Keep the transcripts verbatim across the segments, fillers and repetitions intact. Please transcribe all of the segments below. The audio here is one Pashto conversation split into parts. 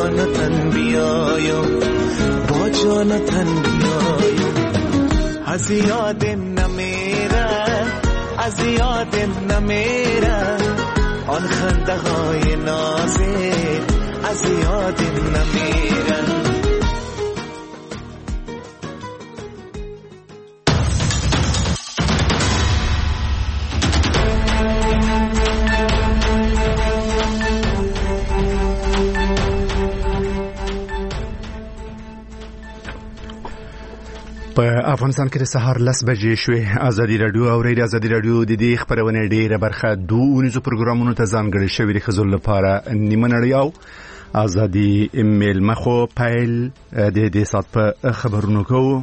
جانتن بیایم با جانتن بیایم از یاد نمیره از یاد نمیره آن خنده های نازه از یاد نمیره په افغانستان کې د سهار لس بجې شوې. ازادي راډیو او ریډیو ازادي راډیو د دې خبرونه ډیره برخه دوه ونیزو پروګرامونو ته ځانګړي شوی د خزل لپاره نیمه نړۍ او ازادي ایمیل مخو پایل د دې سات په خبرونو کوو.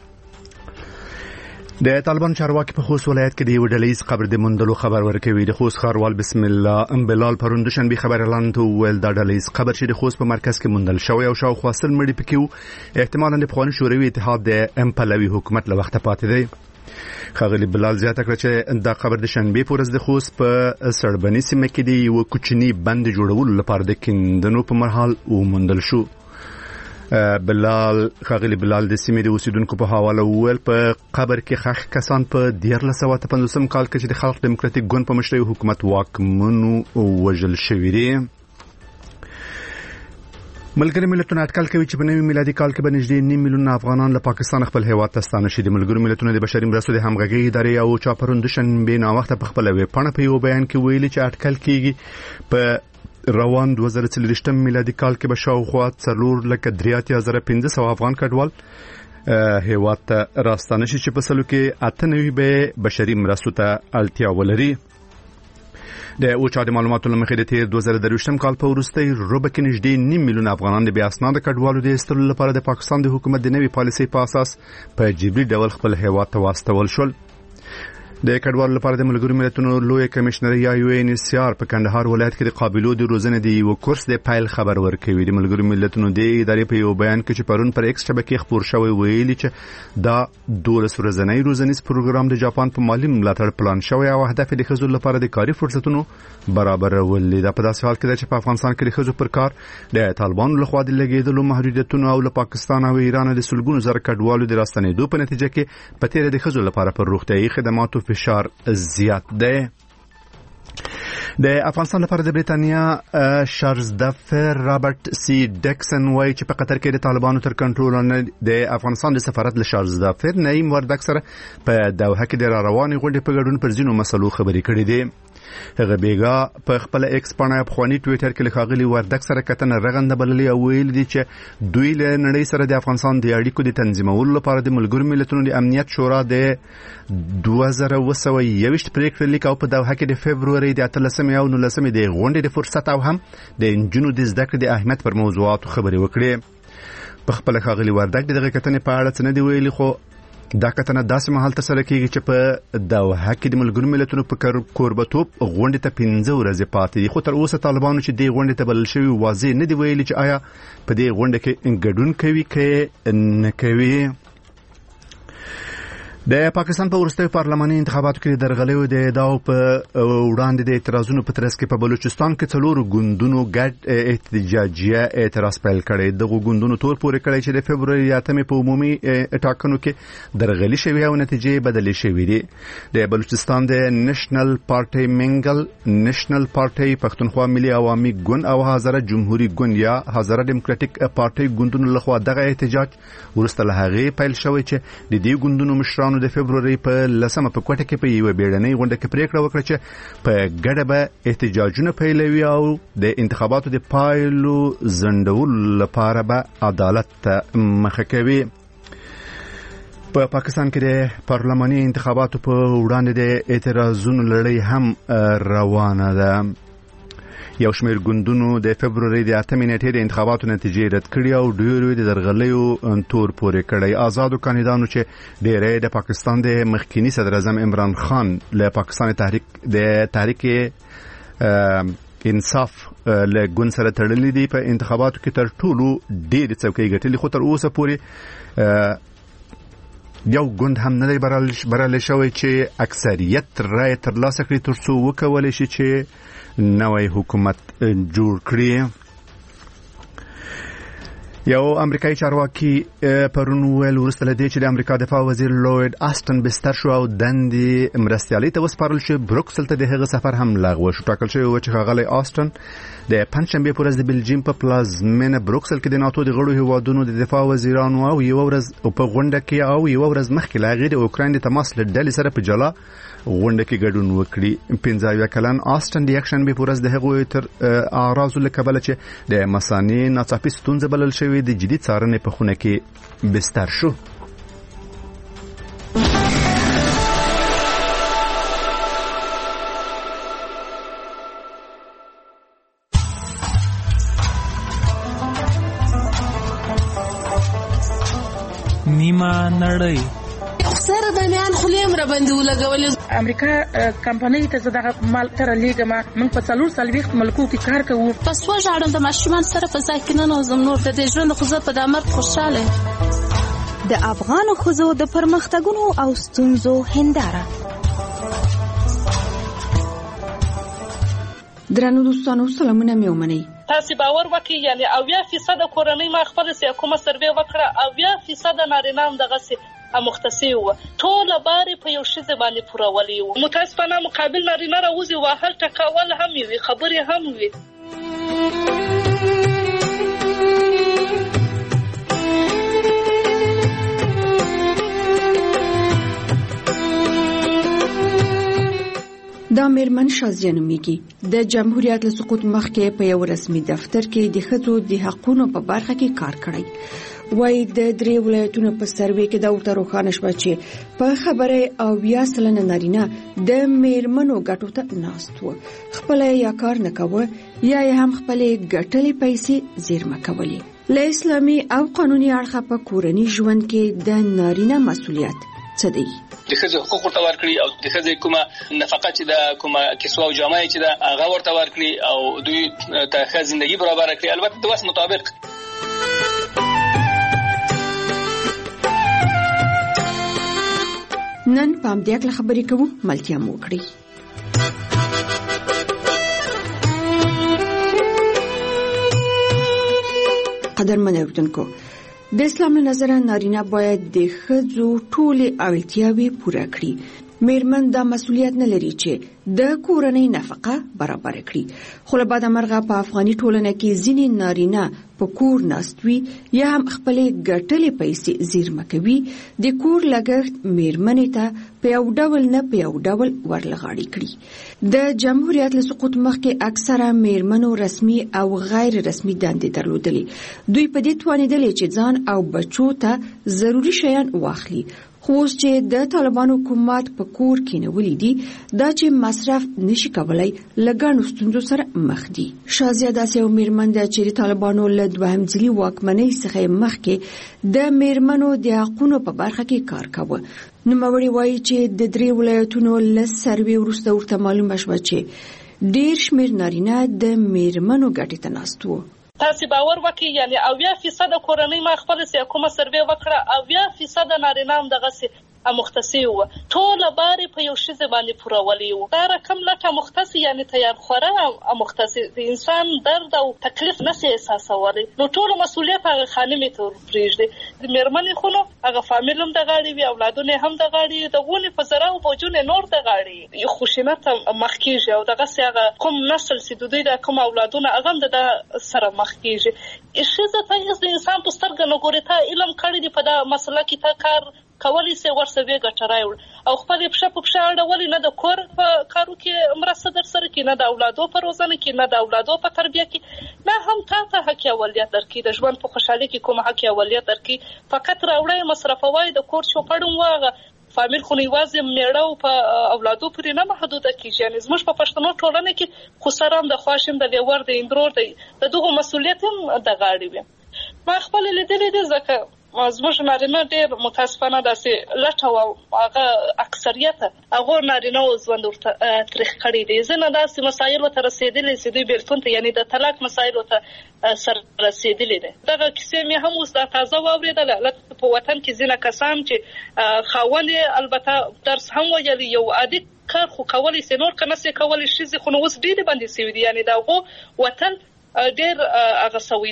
د طالبان چارواکي په خوست ولایت کې د یو ډلهیز قبر د موندلو خبر ورکوي. د خوست ښاروال بسم الله بلال پرون دوشنبه خبر اعلان ته ویل دا ډلهیز قبر چې د خوست په مرکز کې موندل شوی او شاوخوا سل مړي پکې وو احتمالاً د پخواني شوروي اتحاد د امپلوي حکومت له وخته پاتې دی. ښاغلي بلال زیاته کړه چې دا قبر د شنبه په ورځ د خوست په سړبني سیمه کې د یو کوچني بند جوړولو لپاره د کیندنو په مرحله وموندل شو. بلال ښاغلي بلال د سیمې د اوسیدونکو په حواله وویل په قبر کې ښخ کسان په دیارلس سوه اته پنځوسم کال کې چې د خلق دیموکراتیک ګوند په مشرۍ حکومت واکمنو وژل شوي دي. ملګري ملتونه اټکل کوي چې په نوي میلادي کال کې به نږدې نیم میلیون افغانان له پاکستان خپل هیواد ته ستانه شي. د ملګرو ملتونو د بشري مرستو د همغږۍ ادارې او چاپرون دوشنبه ناوخته په خپل ویبپاڼه په یو بیان کې ویلي چې اټکل کیږي په روان دوه زره څلوېښتم میلادي کال کې به شاوخوا څلور لکه درې اتیا زره پنځه سوه افغان کډوال هیواد ته راستانه شي چې په سلو کې اته نوي به بشري مرستو ته اړتیا ولري. د اوچا د معلوماتو له مخې د تیر دوه زره درویشتم کال په وروستۍ روبه کې نږدې نیم میلیون افغانان د بې اسناده کډوالو د ایستلو لپاره د پاکستان د حکومت د نوې پالیسۍ په اساس په جبري ډول خپل هیواد ته واستول شول. د کډوالو لپاره د ملګرو ملتونو لوی کمشنر یا یو ان ایس آر په کندهار ولایت کې د قابلو د روزنې د یو کورس د پایل خبر ورکوي. د ملګرو ملتونو د ادارې په یو بیان کې چې پرون پر ایکس شبکې خبر شوی ویلي چې دا دولس ورځنی روزنیز پروګرام د جاپان په مالی ملاتړ پلان شوی او هدف د ښځو لپاره د کاري فرصتونو برابرول دي. دا په داسې حال کې ده چې په افغانستان کې د ښځو پر کار د طالبانو لخوا د لګیدلو محدودیتونو او له پاکستان او ایران د سلګونو زره کډوالو د راستنېدو په نتیجه کې په تیر د ښځو لپاره پر روغتیايي خدماتو فشار زیات دی. د افغانستان لپاره د بریتانیا شارزدفر رابرټ سی ډیکسن وایي چې په قطر کې د طالبانو تر کنټرول لاندې د افغانستان د سفارت له شارزدفر نعیم وردګ سره په دوحه کې د را روانې غونډې په ګډون پر ځینو مسلو خبرې کړې دي. هغه بیګا په خپل ایکس باندې په خواني ټوئیټر کې ښاغلي وردګ سره کتنه رغنده بللې او ویل دي چې دوی له نړۍ سره د افغانستان د اړیکو د تنظیمولو لپاره د ملګرو ملتونو د امنیت شورا د دوه زره اوه سوه یوویشت پریکړه لیک او په دوحه کې د فبرورۍ د اتلسمې او نولسمې د غونډې د فرصت او هم د نجونو د زده کړې د اهمیت پر موضوعاتو خبرې وکړې. په خپل ښاغلي وردګ دغه کتنې په اړه څه نه دی ویلي خو دا کتنه داسې مهال ترسره کیږي چې په دوحه کې د ملګرو ملتونو په کوربتوب غونډې ته پنځه ورځې پاتې دي. خو تر اوسه طالبانو چې دې غونډې ته بلل شوي واضح نه دی ویلي چې آیا په دې غونډه کې ګډون کوي که نه کوي. د پاکستان په وروستیو پارلماني انتخاباتو کې د درغلیو د ادعاو په وړاندې د اعتراضونو په ترڅ کې په بلوچستان کې څلورو ګوندونو ګډ احتجاجیه اعتراض پیل کړی. دغه ګوندونو تور پورې کړی چې د فبرورۍ اتمې په عمومي ټاکنو کې درغلي شوې او نتیجې بدلې شوې دي. د بلوچستان د نېشنل پارټي منګل نېشنل پارټي پښتونخوا ملي عوامي ګوند او هزاره جمهوریت ګوند یا هزاره ډیموکراټیک پارټي ګوندونو لخوا دغه احتجاج وروسته له هغې پیل شوی چې د دې ګوندونو مشرانو د فبرورۍ په لسمه په کوټه کې په یوه بیړنۍ غونډه کې پریکړه وکړه چې په ګډه به احتجاجونه پیلوي او د انتخاباتو د پایلو ځنډولو لپاره به عدالت ته مخه کوي. په پاکستان کې د پارلماني انتخاباتو په وړاندې د اعتراضونو لړۍ هم روانه ده. یو شمېر ګوندونو د فبرورۍ د اتمې نیټې د انتخاباتو نتیجې رد کړې او ډېرو د درغلیو تور پورې کړی. آزادو کاندیدانو چې ډېری د پاکستان د مخکینی صدر اعظم عمران خان له پاکستان تحریک د تحریک انصاف له ګوند سره تړلې دي په انتخاباتو کې تر ټولو ډېرې څوکۍ ګټلې خو تر اوسه پورې یو ګوند هم نه دی برابر شوی چې اکثریت رای ترلاسه کړي تر څو وکولی شي چې نوی حکومت جوړ کړي. یو امریکایي چارواکي پرون ویل وروسته له دې چې د امریکا دفاع وزیر لوید آستن بستر شو او دندې مرستیالي ته وسپارل شو، بروکسل ته د هغه سفر هم لغوه شو. ټاکل شوی و چې ښاغلی آستن د پنځشنبې په ورځ د بلجیم په پلازمینه بروکسل کې د ناتو د غړو هیوادونو د دفاع وزیرانو او یو ورځ په غونډه کې او یو ورځ مخکې لا غیر د اوکراین د تماس له ډلې سره په جلا غونډه کې ګډون وکړي. پنځه اویا کلن آستن د یکشنبې په ورځ د هغوی تر اعراضو له کبله چې د مثانې ناڅاپي ستونزه بلل شوې د جدي څارنې په خونه کې بستر شو. نیمه نړۍ سره د میان خلیم را باندې ولګول. امریکا کمپنۍ ته زده مال تر لیګما من په څلور سلويخت ملکو کې کار کوو. پس وژاړم د ماشومان سره په ځای کې نه نوزم نور د دې ژوند خو زه په دامر خوشاله. د افغان خزو د پرمختګونو او ستونزو هنداره. درنو دوستانو سلامونه مې ومنئ. تاسو باور وکړئ یعنی اویا فیصد کورنۍ ما خپل سي کومه سروې وکړه، اویا فیصد نارینه هم دغه سي مختصي و ټول باري په یو شی باندې پورولي و. متاسفانه مقابل نارینه راوځي و هر ټکاول هم وي، خبرې هم وي. دا میرمن شازیه نومیږي. د جمهوریت له سقوط مخکې په یو رسمي دفتر کې د ښځو د حقوقو په برخه کې کار کړی. وای د درې ولایتونو په سروې کې دا ورته روښانه شوه چې په خبره او بیا سلنه نارینه د میرمنو ګټو ته ناست و، خپل یا کار نه کوه یا هم خپل ګټلې پیسې زیرمه کولې. له اسلامي او قانوني اړخه په کورنی ژوند کې د نارینه مسؤلیت څه دی؟ د ښځو حقوق ورته ورکړي او د ښځې کومه نفقه چې د کومه کسوه او جامه چې د هغه ورته ورکړي او دوی ته ښه ژوندۍ برابر کړي، البته د وس مطابق. نن په همدې اړه خبرې کوو، ملتیا مو وکړئ. قدرمن اوریدونکو، د اسلام له نظره نارینه باید د ښځو ټولې اړتیاوې پوره کړي. میرمن دا مسؤلیت نه لري چې د کورنۍ نفقه برابر کړي. خو له بعد مرغه په افغاني ټولنه کې ځینې نارینه په کور ناست وي یا هم خپلې ګټلې پیسې زیرمه کوي، د کور لګښت میرمنې ته په یو ډول نه په یو ډول ورلغاړي کړي. د جمهوریت له سقوط مخکې اکثره میرمنو رسمي او غیر رسمي دندې درلودلې. دوی په دې توانېدلې چې ځان او بچو ته ضروري شیان واخلي. خو اوس چې د طالبانو حکومت په کور کې نیولې دي، دا چې مصرف نشي کولای لګانو ستونزو سره مخ دي. شازیه داسې یو میرمن ده چې د طالبانو له دوهم ځلي واکمنۍ څخه مخکې د میرمنو د حقوقو په برخه کې کار کاوه. نوموړي وایي چې د درې ولایتونو له سروې وروسته ورته معلومه شوه چې ډېر شمېر نارینه د میرمنو ګټې ته ناست وو. تاسو باور وکړئ یعنی اویا فیصد کورنۍ ما خپل سي کومه سروې وکړه، اویا فیصد نارینه هم دغه سي مختصي و ټول باري په یو شی باندې پورولي و. دا رقم لکه مختصي یعنی تیار خوره مختصي د انسان درد او تکلیف نشي احساسولای. نو ټول مسؤلیت هغه خانمې ته ورپریږدي. د میرمنې خو نو هغه فامیل هم د غاړي وي، اولادونه هم د غاړي، د غونې په زرا او بوجونه نور د غاړي. یو خوشینت مخ کیږي او دغه سي هغه کوم نسل سي د دوی د کوم اولادونه هغه د سره مخ کیږي. اشزه ته د انسان په سترګه نه ګوري. ته علم کړی دی په دا مسله کې ته کار کولی سي ورسوي ګټرای او خپل په شپ په شاړه ولې نه د کور په کارو کې مرسته در سره کې، نه د اولادو په روزنه کې، نه د اولادو په تربیه کې، نه هم تاسو حق اولادیت درکې د ژوند په خوشحالي کې کوم حق اولادیت درکې. فقط راوړی مصرفوي د کور شو پړم واغه فامیل خو نیوازې میړه په اولادو پرې نه محدوده کیږي. یعنی زموږ په پښتنو ټولنه کې خو سرام د خواشم د لیور د اندرور د دغه مسؤلیت هم د غاړي وي. ما خپل لیدلې دي ځکه زموږ نارینه ډېر متاسفانه داسې لټه او هغه اکثریت هغه نارینه ژوند ورته تاریخ کړی دی. ځینې داسې مسایل ورته رسېدلي چې دوی بیلتون ته یعنی د طلاق مسایل ورته سره رسېدلي دي. دغه کیسې مې هم اوس دا تازه واورېدله. هلته په وطن کې ځینې کسان چې خاوند یې البته درس هم ویلی، یو عادي کار خو کولی سي، نور که نسي کولی ښځې خو نو اوس ډېرې بندې سوي دي. یعنې د هغو وطن ډېر هغه سوی ده.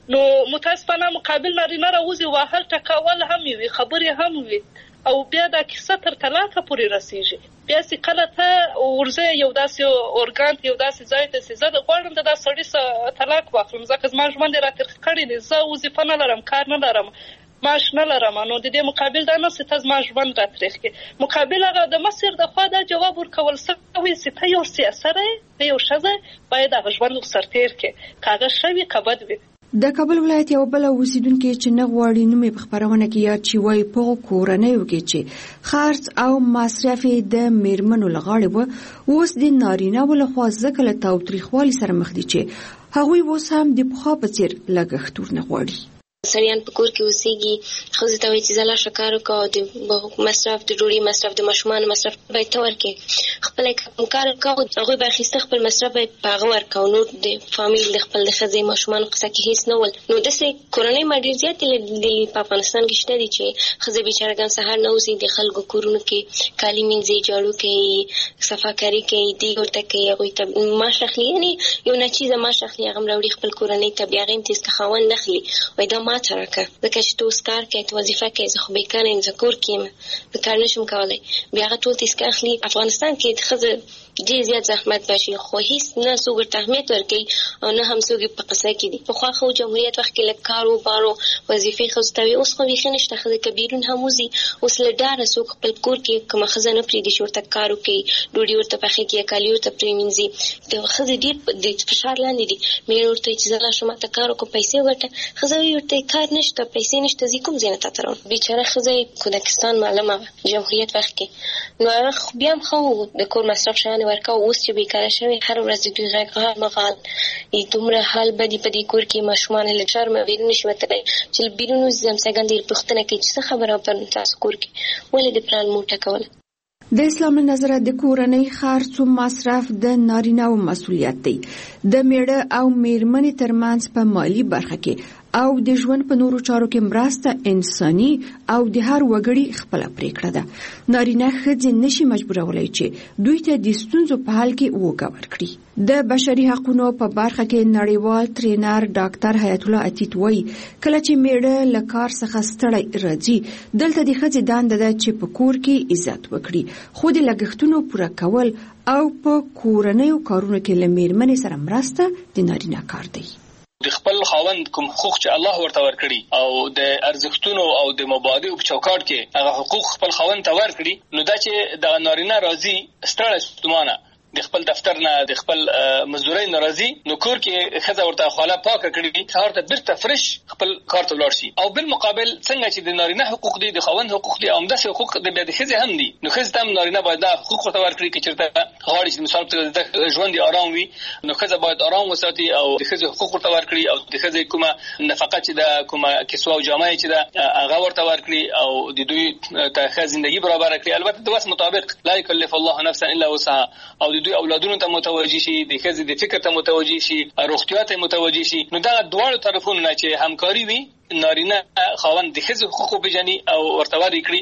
نو متاسفانه مقابل نارینه راوځي وهل ټکول هم وي خبرې هم وي او بیا دا کیسه تر طلاق پورې رسیږي بیا چې کله ته ورځي یو داسې اورګان یو داسې ځای ته چې زه د غواړم د دا سړي سره طلاق واخلم ځکه زما ژوند یې راته کړی دی زه وظیفه نه لرم کار نه لرم معاش نه لرم نو د دې مقابل دا نه چې ته زما ژوند راتریخ کې مقابل هغه د مصر د خوا دا جواب ورکول سوی چې ته یو سیاسره ته یو ښځه باید هغه ژوند ورسره تیر کړې که هغه ښه وي که بد وي د کابل ولایت یو بل اوسیدونکو چې نه غواړي نوم په خبرونه کې یاد شي وایي په کورنیو کې چې خرڅ او مصرف د میرمنو لغاړي وو اوس د نارینه ولخوا ځکه له تاوتریخوالي سره مخ دي چې هغوی اوس هم د پخوا په څیر لګښتونه غواړي سړیان په کور کې اوسېږي ښځې ته وایي چې زه لا ښه کار وکړه د مصرف د ډوډۍ مصرف د ماشومانو مصرف باید ته ورکړې خپله کوم کار وکړه هغوی به اخیسته خپل مصرف به په هغه ورکړه نور د فامیل د خپل د ښځې ماشومانو قصه کې هېڅ نه ول نو داسې کورنۍ ما ډېر زیاتې لیدلي په افغانستان کې شته دي چې ښځې بېچارهګان سهار نه اوسي د خلکو کورونو کې کالي مینځي جاړو کوي صفاکاري کوي دیګ ورته کوي هغوی ته معاش اخلي یعنې یو ناچیزه معاش اخلي هغه هم راوړي خپل کورنۍ ته بیا هغه هم تېز که خاوند نه اخلي وایي دا ما ته راکړه ځکه چې ته اوس کار کوې ته وظیفه کوې زه خو بېکاره یم زه کور کې یم زه کار نشم کولی بیا هغه ټول تیسکه اخلي افغانستان کې د ښځه ډېر زیات زحمت باشي خو هېڅ نه څوک ورته اهمیت ورکوي او نه هم څوک په قصه کې دي پخوا خو جمهوریت وخت کې لږ کار و بار و وظیفې ښځو ته وي اوس خو بیخي نشته ښځې که بیرون هم وځي اوس له ډاره څوک خپل کور کې کومه ښځه نه پرېږدي چې ورته کار وکړي ډوډۍ ورته پخې کړي یا کالي ورته پرېمینځي د ښځې ډېر د فشار لاندې دي مېړه ورته وایي چې زه لا شم ماته کار وکړم پیسې وګټه ښځه وایي ورته کار نشته پیسې نشته زه کوم ځای نه تاته راوړم بېچاره ښځه یې کودکستان معلمه وه جمهوریت وخت کې نو هغه بیا هم ښه و د کور مصرف شیان یې ورکوه اوس چې کار شوی هر ورځ د دوی غږ غال مغال دومره حال بدی په دې کور کې ماشومان له شرمه بیرون نشي وتلی چې بیرون وځي همسایګان دې پوښتنه کوي چې څه خبره په تاسو کور کې ولې د پلان موټه کوله د اسلام نظره د کورنۍ خرڅ او مصرف د نارینه او مسؤلیت دی د میړه او میرمنې ترمنځ په مالی برخه کې او د ژوند په نورو چارو کې مرسته انساني او د هر وګړي خپل پریکړه ده نارینه ښځې نشي مجبورولای چې دوی ته د ستونزو په حل کې وګا ورکړي د بشري حقوقو په برخه کې نړیوال ټرینر ډاکټر حیات الله عتیق وایي کله چې میړه له کار څخه ستړی راځي دلته د ښځې دنده ده چې په کور کې عزت وکړي خو د لګښتونو پوره کول او په کورنیو کارونو کې له میرمنې سره مرسته د نارینه کار دی د خپل خاوند کوم حقوق چې الله ورته ورکړي او د ارزښتونو او د مبادئ په چوکاټ کې هغه حقوق خپل خاوند ته ورکړي نو دا چې د نارینه راځي ستړی ستومانه د خپل دفتر نه د خپل مزدورۍ ناراضي نو کور کې ښځه ورته خاله پاکه کړي سهار ته بیرته فرش خپل کار ته ولاړ شي او بالمقابل څنګه چې د نارینه حقوق دي د خاوند حقوق دي او همداسې حقوق د بیا د ښځې هم دي نو ښځې ته هم نارینه باید دا حقوق ورته ورکړي که چېرته غواړي چې مثال په ژوند یې ارام وي نو ښځه باید ارام وساتي او د ښځې حقوق ورته ورکړي او د ښځې کومه نفقه چې ده کومه کسوه او جامه چې ده هغه ورته ورکړي او د دوی ته ښه زندګي برابره کړي البته د وس مطابق لا یکلف الله نفسا الا وسعها او د دوی اولادونو ته متوجي شي د ښځې د فکر ته متوجي شي روغتیا ته متوجي شي نو دا دواړو طرفونو نه چې همکاري وي نارینه خاوند د ښځې حقوق پیژني او ورته ورکړي کړي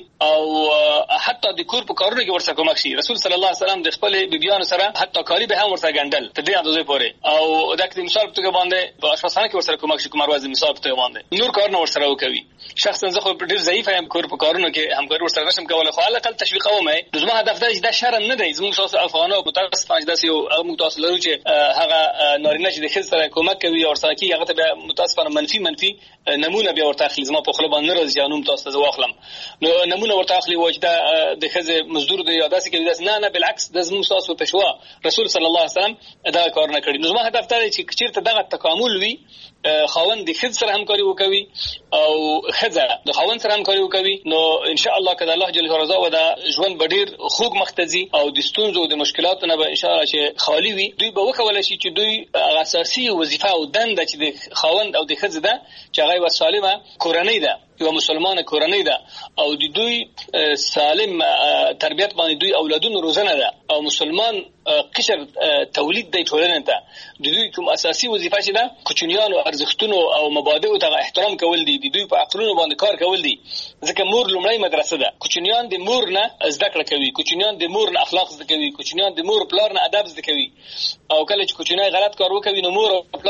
او حتی د کور په کارونو کې ورسره کومک شي رسول صلی الله علیه وسلم د خپل بیبیانو سره حتی کاری به هم ورسره ګنډل تر دې اندازې پورې او دا کې مثال په توګه باندې په اشخاصانه کې ورسره کومک شي کوم ورځ مثال په توګه باندې نور کارونه ورسره وکوي شخصا زه خو ډېر ضعیف یم کور په کارونو کې همکاري ورسره نشم کولای خو علي اقل تشویقوم نو زما هدف دا چې دا شرم نه دی زموږ تاسو افغانو متاسفانه داسې یو موږ تاسو لرو چې هغه نارینه چې د ښځې سره کومک کوي او ورسره کوي هغه ته متاسفانه منفي منفي نمونه بیا ورته اخلي زما په خپل باندې راځي انوم تاسو ته واخلم نو نمونه ورته اخلي وجدا د ښځې مزدور دی یا داسې کوي داسې نه نه بالعکس د زموږ تاسو په پښوا رسول صلی الله علیه وسلم دا کار نه کړی نو زما هدف دا دی چې چیرته دغه تکامل وي خاوند د ښځې سره همکاري وکوي او ښځه د خاوند سره همکاري وکوي نو ان شاء الله کله الله جل جلاله و دا ژوند به ډیر خوږ مختزي او د ستونزو او د مشکلاتو نه به ان شاء الله چې خالی وي دوی به وکولای شي چې دوی اساسي وظیفه او دنده چې د خاوند او د ښځې ده چې هغه و سالمه کورنۍ ده یو مسلمانه کورنۍ ده او د دوی سالم تربیت باندې دوی اولادونو روزنه ده او مسلمان قشر تولید دی ټولنې ته د دوی کوم اساسي وظیفه چې ده کوچنیانو ارزښتونو او مبادئو ته احترام کول دي د دوی په عقلونو باندې کار کول دي ځکه مور لومړی مدرسه ده کوچنیان د مور نه زده کړه کوي کوچنیان د مور نه اخلاق زده کوي کوچنیان د مور پلار نه ادب زده کوي او کله چې کوچنی غلط کار وکوي نو مور او پلار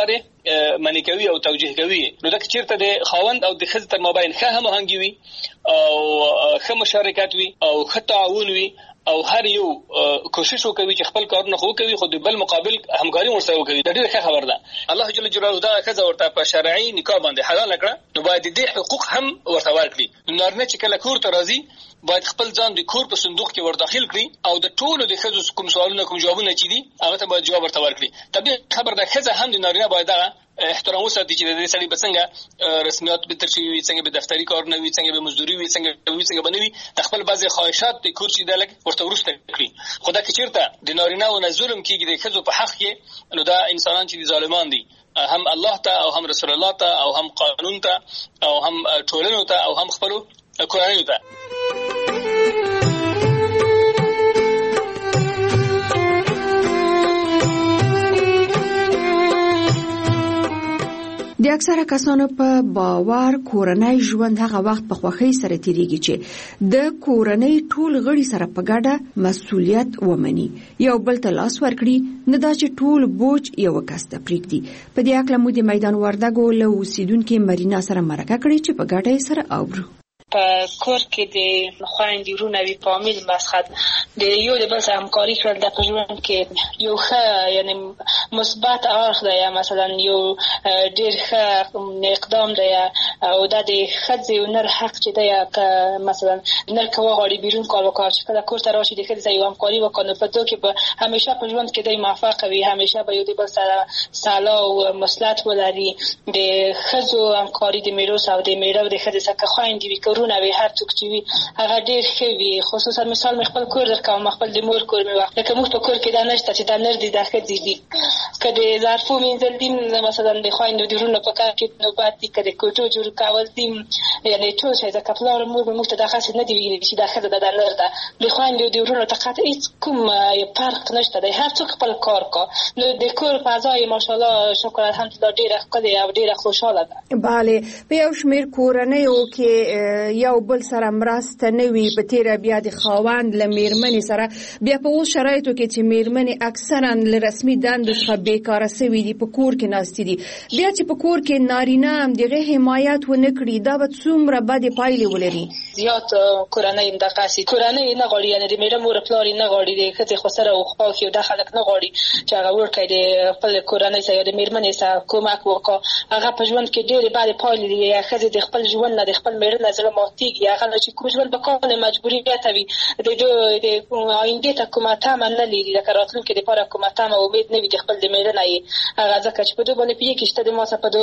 منی کوي او توجیه کوي نو دا چیرته د خاوند او د ښځې تر مابین ښه هماهنګي وي او ښه مشارکت وي او ښه تعاون وي او هر یو کوشش وکوي چې خپل کارونه خو کوي خو د بل مقابل همکاري ورسره وکوي دا ډیره ښه خبره ده. الله جل جلاله دا ښځه ورته په شرعي نکاح باندې حلال کړه نو باید دې حقوق هم ورته ورکړي. نارینه چې کله کور ته راځي باید خپل ځان د کور په صندوق کې ور داخل کړي او د ټولو د ښځو کوم سوالونه کوم جوابونه چې دي هغه ته باید جواب ورته ورکړي. طبيعي خبر ده ښځه هم د نارینه باید احترام وساتي چې د سړي په څنګه رسمیات به ترشي وي څنګه به دفتری کارونه وي څنګه به مزدوري وي څنګه وي څنګه بنوي د خپل بعضي خواهشات د کور چې دلک ورته ورسته کړی. خدا کې چیرته د نارینه او ظلم کېږي د ښځو په حق کې نو دا انسانان چې ظالمان دي هم الله ته او هم رسول الله ته او هم قانون ته او هم ټولنو ته او هم خپل کورنۍ ته. د اکثره کسانو په باور کورنۍ ژوند هغه وخت په خوښۍ سره تیریږي چې د کورنۍ ټول غړي سره په ګډه مسؤلیت ومني یو بل ته لاس ورکړي نه دا چې ټول بوج یو کس ته پریږدي. په دې اړه مو د میدان وردګو له اوسیدونکو مرینا سره مرکه کړې چې په ګډه یې سره اورو. په کور کې د خويندې ورونه وی فامیل مسخد د یو د بل سره همکاري کول د ژوند کې یو ښه یعنی مثبت اړخ دی. مثلا یو ډیر ښه اقدام دی او د ښځې نر حق چې دی که مثلا نر کوه غاړي بیرون کار وکړي چې کله کور ته راشي د ښځې یو همکاري وکړي په تو کې به همیشه په ژوند کې دی موفق وي همیشه به یو د بل سره صلاح او مصلحت ولري. د ښځو همکاري د میراث او د میراث د ښځې سره خويندې وي کورونه وي هر څوک چې وي هغه ډیر ښه وي. خصوصا مثال مې خپل کور درکوم خپل د مور کور مې وخت لکه موږ په کور کې دا نشته چې دا نر دي دا ښځې دي که د ظرفو مینځل دي مثلا د خویندو د ورونو په کار کې نوبت دي که د کوټو جوړ کول دي یعنې ټول شی ځکه پلار مور به موږ ته دغسې نه دي ویلي چې دا ښځه ده دا نر ده. د خویندو د ورونو ته قطع هېڅ کوم فرق نشته دی هر څوک خپل کار کا نو د کور فضا یې ماشاءالله شکر الحمدلله ډېره ښکلې او ډېره خوشحاله ده. بله په یو شمېر کورنیو کې یو بل سره مرسته نه وي په تیره بیا د خاوند له میرمنې سره بیا په اوس شرایطو کې چې میرمنې اکثرا له رسمي دندو څخه بیکاره سوي دي په کور کې ناستې دي بیا چې په کور کې نارینه هم دغه حمایت ونه کړي دا به څومره بدې پایلې ولري. زیات کورنۍ همدغسې کورنۍ نه غواړي یعنې د میړه مور پلار نه غواړي د ښځې خو سره وخواښي او دا خلک نه غواړي چې هغه ورکړي د خپل کورنۍ سره یا د میرمنې سره کومک وکړي. هغه په ژوند کې ډېرې بدې پایلې دي ښځې د خپل ژوند نه د خپل میړه نه زړه ماتېږي هغه چې کوم ژوند به کول مجبوریت وي د د آینده ته کومه تمه نه لري لکه راتلونکي لپاره کومه تمه امید نه وي د خپل د میړه نه یې هغه ځکه چې په دوی باندې پیږي چې ته د ما سره په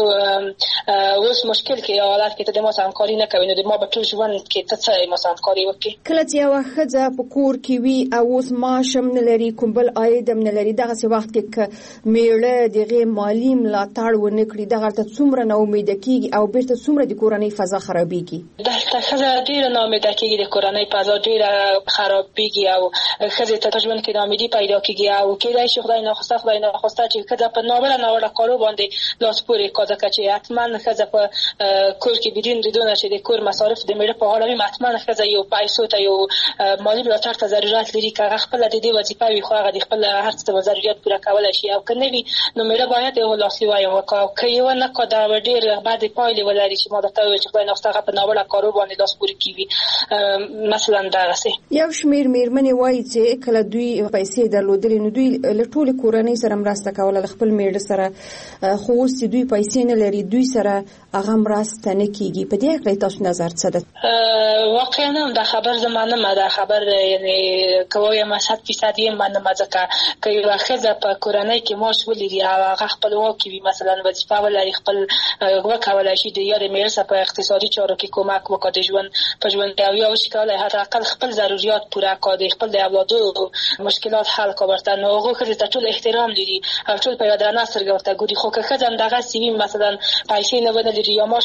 دوی اوس مشکل کې حالت کې ته د ما سره همکاري نه کوي نو د ما په ټول ژوند کې ته څه ما سره همکاري وکړي. کله چې یوه ښځه په کور کې وي او اوس معاش هم نه لري کوم بل عاید هم نه لري دغسې وخت کې که میړه د هغې مالي ملاتړ ونه کړي دغه ته څومره ناامیده کېږي او بیرته څومره د کورنۍ فضا خرابېږي. دلته ښځه ډېره ناامیده کېږي د کورنۍ فضا ډېره خرابېږي او ښځې ته په ژوند کې ناامیدي پیدا کېږي او کېدای شي خدای ناخواسته خدای ناخواسته چې ښځه په ناوړه ناوړه کارو باندې لاس پورې کړي ځکه چې حتما ښځه په کور کې بدون د دونه چې د کور مصارف د میړه په غاړه وي حتما ښځه یو پیسو ته یو مالي ملاتړ ته ضرورت لري که هغه خپله د دې وظیفه وي خو هغه د خپل هر څه ضرورت پوره کولی شي او که نه وي نو میړه باید یو لاسلیوايي وکړي او که یې ونه کړه دا به ډېر بدې پایلې ولري چې ما درته وویل چې خدای ناخواسته هغه په ناوړه کارو باندې لاس پورې کېږي. مثلا دغسې یو شمېر میرمنې وایي چې کله دوی پیسې درلودلې نو دوی له ټولې کورنۍ سره مرسته کوله له خپل میړه سره خو اوس چې دوی پیسې نه لري دوی سره هغه مرسته نه کېږي. په دې اړه تاسو نظر څه ده؟ واقعا هم دا خبر زه منم دا خبر یعنې که وایم صد فیصد یې منم ځکه که یوه ښځه په کورنۍ کې معاش ولري او هغه خپلواکې وي مثلا وظیفه ولري خپل وکولی شي د یا د میړه سره په اقتصادي چارو کې کومک وکړي د ژوند په ژوند کې او یا وشي کولی حداقل خپل ضروریات پوره کړي د خپل د اولادو مشکلات حل کړي ورته نو هغو ښځې ته ټول احترام لري او ټول په یوه درنه سترګه ورته ګوري. خو که ښځه همدغسې وي مثلا پیسې نه ونه لري یا معاش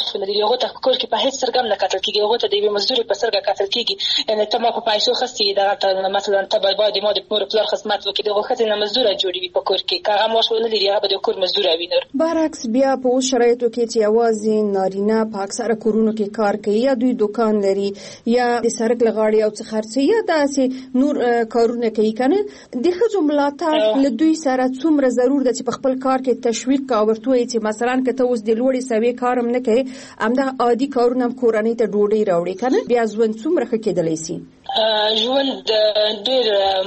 مصرف نه دی، هغه ته کور کې په هیڅ سرګم نه کتل کیږي، هغه ته د یوې مزدوري په سترګه کتل کیږي. یعنی ته ما په پیسو خستې دا مثلا ته باید ما د مور پلار خدمت وکړي، دغه ښځې نه مزدوره جوړوي په کور کې، هغه معاش ونه لري هغه به د کور مزدوره وي. نور برعکس بیا په اوس شرایطو کې چې یوازې نارینه په اکثره کورونو کې کار کوي، یا دوی دکان لري یا د سړک لغاړې او څه خرڅي یا داسې نور کارونه کوي کنه، د ښځو ملاتړ له دوی سره څومره ضرور ده چې په خپل کار کې تشویق او ورته وي چې مثلا که ته اوس د لوړې سوي کارم نه کوي، همدغه عادي کارونه هم کورنۍ ته ډوډۍ راوړي کنه، بیا ژوند څومره ښه کېدلی شي. ژوند ډېر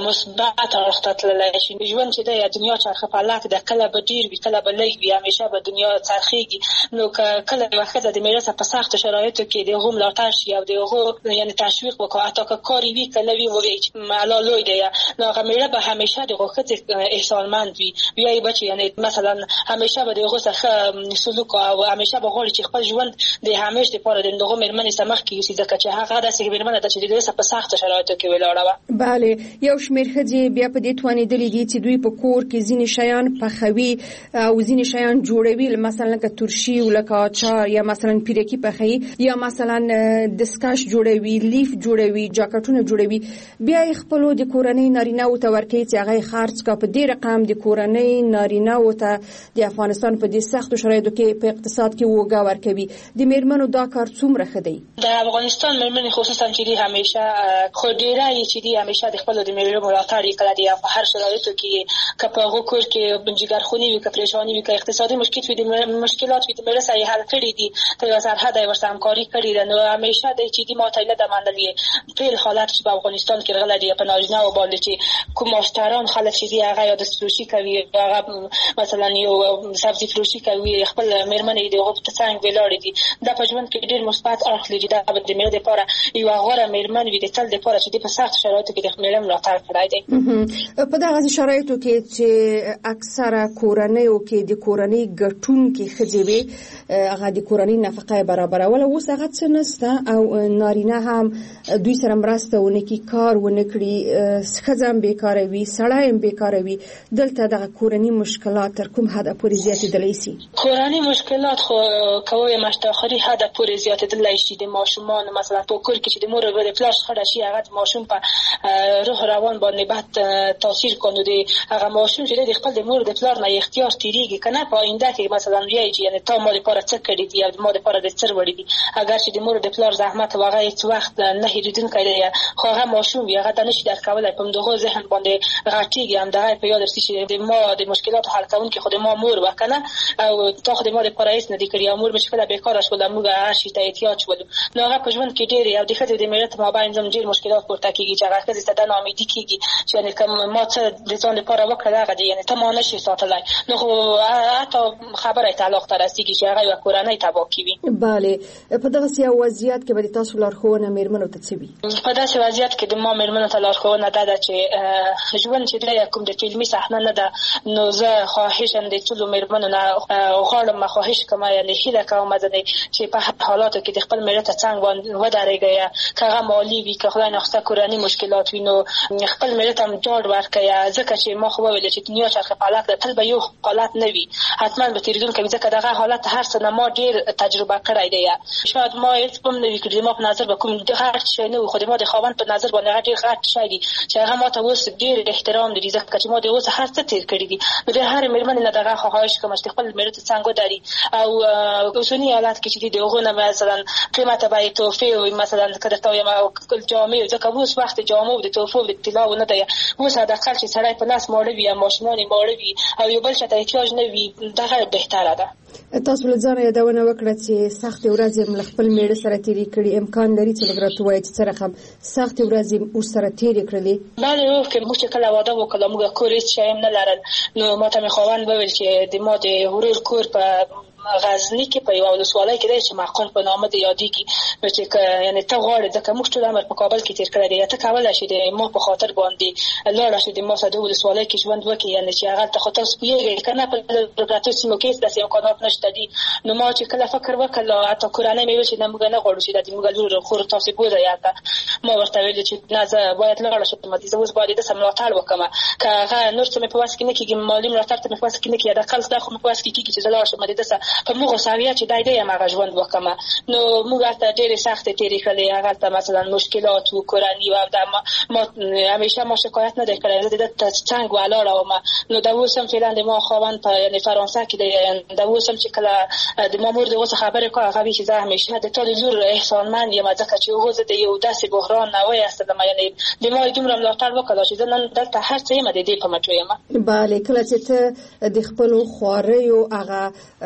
مثبت اړخ ته تللی شي. ژوند چې د دنیا چرخه په الله کې د کله به ډېر وي کله به لږ وي، همیشه به دنیا څرخېږي. نو که کله یوه ښځه د میړه په سختو شرایطو کې د هغو ملاتړ شي او د هغو یعنی تشویق وکړي، حتی که کار یې وي که نه وي ووایي چې الله لوی دی، نو هغه میړه به همیشه د هغو ښځې احسانمند وي، وایي به چې یعنی مثلا همیشه به د هغو سره ښه سلوک او همیشه به غواړي چې خپل ژوند د همیش دپاره د هغو مېرمنې سره مخکې یوسي، ځکه چې هغه داسې مېرمنه ده چې د هغې سره په سخت شرایطو کې ولاړه وه. بله، یو شمېر ښځې بیا په دې توانېدلې دي چې دوی په کور کې ځینې شیان پخوي او ځینې شیان جوړوي، مثلا لکه ترشي او لکه اچار یا مثلا پیرکي پخوي یا مثلا دستکش جوړوي، لیف جوړوي، جاکټونه جوړوي، بیا یې خپلو د کورنۍ نارینه‌وو ته ورکوي چې هغه یې خرڅ کړه. په دې رقم د کورنۍ نارینه‌وو ته د افغانستان په دې سختو شرایطو کې په اقتصاد کې وګه ورکوي. د مېرمنو دا کار څومره ښه دی؟ د افغانستان مېرمنې خصوصا چې دي همیشه خو ډېره یې چې دي همیشه د خپلو د مېړه ملاتړ یې کړی دی، په هر شرایطو کې که په هغو کور کې جګرخوني وي، که پریشاني وي، که اقتصادي مشکل وي، د مشکلات وي، د مېړه سره یې حل کړي دي، تر یوه سرحده یې ورسره همکاري کړې ده. نو همیشه دی چې دي ما ته یې نه ده منلې ټول حالت چې په افغانستان کې راغلی دی په نارینه‌و باندې چې کوم ماشټران خلک چې دي هغه یا دستفروشي کوي، هغه مثلا یو سبزي فروشي کوي، خپل مېرمنې د هغو په څنګ ولاړې دي. دا په ژوند کې ډېر مثبت اړخ لري. دا به د مېړه دپاره یوه غوره مېرمن وي د تل دپاره چې دې په سخت شرایطو کې د مېړه ملاتړ کړی دی. په دغه شرایطو کې چې اکثره کورنیو کې د کورنۍ ګټونکې ښځې وي، هغه د کورنۍ نفقه یې برابروله، اوس هغه څه نشته او نارینه هم دوی سره مرسته ونه کړي، کار ونه کړي، ښځه هم بېکاره وي، سړی هم بېکاره وي. دلته دغه کورني مشکلات تر کوم حده پورې زیاتېدلی شي؟ کورني مشکلات خو که ووایم چې تر آخري حده پورې زیاتېدلی شي. د ماشومانو مثلا په کور کې چې د مور او د پلار شخړه شي، هغه د ماشوم په روح روان باندې بد تاثیر کوي. د هغه ماشوم چې د خپل د مور د پلار نه اختیار تیریږي کنه، په آینده کې مثلا وایي چې یعنی تا ما لپاره څه کړي دي او ما لپاره د څه وړي دي، اگر چې د مور د پلار زحمت هغه هیڅ وخت نه هېرېدونکی دی، خو هغه ماشوم وي هغه ته نشي درک کولی، په همدغه ذهن باندې غټېږي. همدغه په یاد رسي چې د ما د مشکلاتو حل کوونکې خو د ما مور وه کنه، او تا خو د ما لپاره هیڅ نه دي کړي، او مور به چې کله بېکاره شوله موږ هر شي ته احتیاج شولو. نو هغه په ژوند کې ډېرې او د ښځې د مېړه په مابین هم ډېر مشکلات پورته کېږي چې هغه ښځې ته دا ناامیدي کېږي چې یعنې که ما څه د ځان لپاره وکړل هغه دی، یعنې ته ما نشي ساتلی. نو خو حتی خبره یې طلاق ته رسېږي چې هغه یوه کورنۍ تباه کوي. بله، په دغسې یو وضعیت کې به د تاسو لارښوونه مېرمنو ته څه وي؟ په داسې وضعیت کې د ما مېرمنو ته لارښوونه دا ده چې ژوند چې دی کوم د فلمي صحنه نه ده. نو زه خواهشم د ټولو مېرمنو نه غواړم، خواهش کوم یعنې هیله کوم ځنې چې په حالاتو کې د خپل مېړه ته څنګ ودرېږئ، که هغه مالي وي که خدای ناخواسته کورني مشکلات وي، نو خپل مېړه ته هم ډاډ ورکړئ، ځکه چې ما خو وویل چې دنیا چرخه فلک ده، تل به یو حالت نه وي، حتما به تېرېدونکی وي، ځکه دغه حالت هر څه نه ما ډېر تجربه کړی دی. شاید ما هېڅ هم نه وي کړي، ما په نظر به کوم غټ شی نه وي، خو د ما د خاوند په نظر باندې هغه ډېر غټ شی دی چې هغه ما ته اوس ډېر احترام لري، ځکه چې ما د اوس هر څه تېر کړي دي. نو د هرې مېرمنې نه دغه خواهش کوم چې خپل مېړه ته څنګ ودري، او اوسني حالت کې چې د هغو نه مثلا قیمته به یې تحفې وي، مثلا که درته وایم جامې، ځکه اوس وخت جامو د تحفو د طلاو نه دی. اوس حداقل چې سړی په لاس ماړه وي یا ماشومان یې ماړه وي او یو بل چا ته احتیاج نه وي، دغه بهتره ده. تاسو له ځانه یادونه وکړه چې سختې ورځې هم له خپل مېړه سره تېرې کړي، امکان لري چې لږ راته ووایئ چې څه رقم سختې ورځې ورسره تېرې کړلې؟ بله، اوښکې موږ چې کله واده وکړل موږ کور هېڅ شی هم نه لرل، نو ما ته مې خاوند وویل چې د ما د ورور کور په غزني کې په یوه ولسوالۍ کې دی چې معقول په نامه د یادېږي، نو چې یعنې ته غواړې، ځکه موږ ټول عمر په کابل کې تېر کړی دی، ته کولی شې د ما په خاطر باندې لاړه شې د ما سره د ولسوالۍ کې ژوند وکړې، یعنې چې هغلته خو تاسو پوهېږئ که نه په پرتو سیمو کې هېڅ داسې امکانات نشته دي. نو ما چې کله فکر وکړ، حتی کورنۍ مې ویل چې نه موږ نه غواړو چې د موږ لور خور تاسې بوځئ هلته، ما ورته ویل چې نه زه باید لاړ شم زه اوس باید د سملاتړ وکم که هغه نور څه مې په واس کې نه کېږي مالي ملاتړ ته مې په واس کې نه کېږي د خلک دا خو مې په واس کې کېږي چې زه لاړ شم د ده په موږ ساویه چې دی دی هغه ژوند وکم نو موږ هلته ډېرې سختې تېرې کړې هغلته مثلا مشکلات و کورني و ما ما همیشه ما شکایت نه دی کړی زه د ده ته څنګ ولاړه وم نو دا اوس هم فعلا د ما خاوند په یعنې فرانسه کې دی دا اوس هم چې کله د مامور د اوس خبرې کوي هغه وایي چې زه همیشه د تا د لور احسانمند یم ځکه چې هغه زه د یو داسې بحران نه وایستلم یعنې د ما یې دومره ملاتړ وکړه چې زه نن دلته هر څه یم د دې په مټو یم بله کله چې ته د خپلو خواریو هغه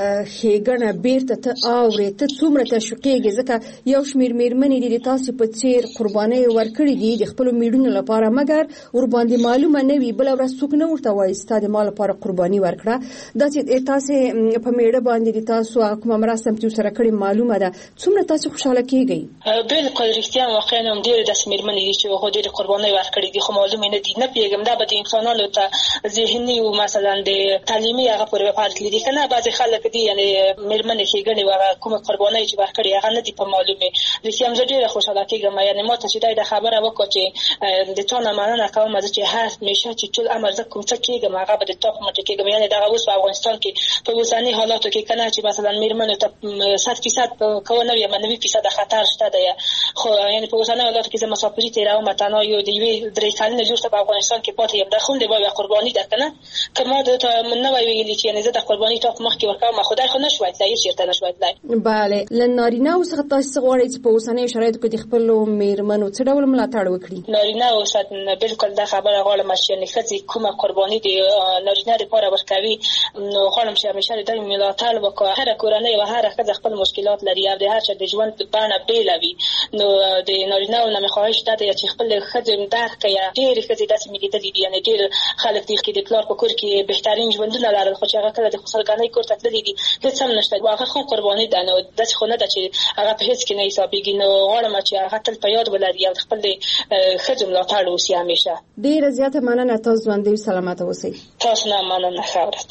ښېګڼه بیرته ته اورې ته څومره تشویقېږې ځکه یو شمېر مېرمنې دي د تاسې په څېر قربانۍ ورکړي دي د خپلو میړونو لپاره مګر ورباندې معلومه نه وي بله ورځ څوک نه ورته وایي ستا د ما لپاره قرباني ورکړه دا چې تاسې په میړه باندې د تاسو کومه مرسته هم چې ورسره کړې معلومه ده څومره تاسې خوشحاله کېږئ بلکل رښتیا واقعا هم ډېرې داسې مېرمنې دي چې هغو ډېرې قربانۍ ورکړي دي خو معلومې نه دي نه پوهېږم دا به د انسانانو ته ذهني و مثلا د تعلیمي هغه پورې وپارتلي دي که نه بعضې خلک دي یعنې مېرمنې ښېګڼې و هغه کومه قربانۍ چې ورکړي هغه نه دي په معلومې رښتیا هم زه ډېره خوشحاله کېږم یعنې ما ته چې دی دا خبره وکړه چې د تا نه مننه کوم زه چې هر همیشه چې ټول عمر زه کوم څه کېږم هغه به د تا په مټې کېږم یعنې دغه اوس په افغانستان کې په اوسني حالاتو کې که نه چې مثلا مېرمنو ته صد فیصد که ونه ویم نوي فیصده خطر شته دی خو یعنې په اوسني حالاتو کې زه مسافري تېروم تنها یو د یوې درې کلنې لور ته په افغانستان کې پاتې یم دا خو هم د یوه قرباني ده که نه که ما درته نه وای ویلي چې یعنې زه د قرباني تا په مخ کې ورکوم خدای خو نه شوی تللی هېڅ چېرته نه شوی تللی بله له نارینهو څخه تاسې څه غواړئ چې په اوسنیو شرایطو کې د خپلو مېرمنو څه ډول ملاتړ وکړي نارینهو بلکل دا خبره غواړم چې یعنې ښځې کومه قرباني د نارینه دپاره ورکوي نو غواړم چې همیشه د دوی ملاتړ وکړه هره کورنۍ و هره ښځه خپل مشکلات لري او د هر چا د ژوند بڼه بېله وي نو د نارینهو نه مې خواهش دا دی چې خپل ښځې درک کړي ډېرې ښځې داسې مې لیدلي دي یعنې ډېر خلک دي چې د پلار په کور کې بهترین ژوندونه لرل خو چې هغه کله د خسرګانۍ کور ته تللي دي هېڅ هم نشته هغه خو قرباني ده نو داسې خو نه ده چې هغه په هېڅ کې نه حسابېږي نو غواړم چې هغه تل په یاد ولري او د خپل ښځو ملاتړ وسي همیشه ډېره زیاته مننه تاسو ژوندي او سلامته اوسئ تاسو نه مننه ښه ورځ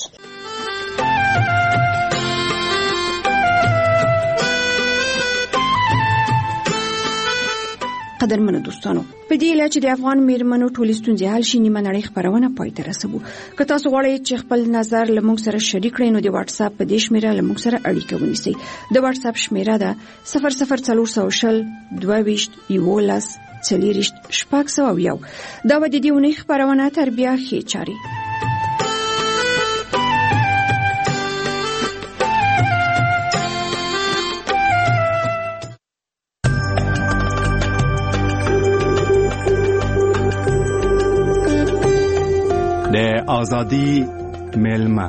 قدرمنو دوستانو په دې اله چې د افغان میرمنو ټولې ستونزې حل شي نیمه نړۍ خبرونه پای ته رسوو که تاسو غواړئ چې خپل نظر له موږ سره شریک کړئ نو د واتس اپ په دې شمیره له موږ سره اړیکه ونیسئ د واتس اپ شمیره ده صفر صفر څلور سوه شل دوه ویشت یولس څلېرویشت شپږ سوه یو دا به د دې اونۍ خپرونه تر بیا ښې چارې د ازادي ملما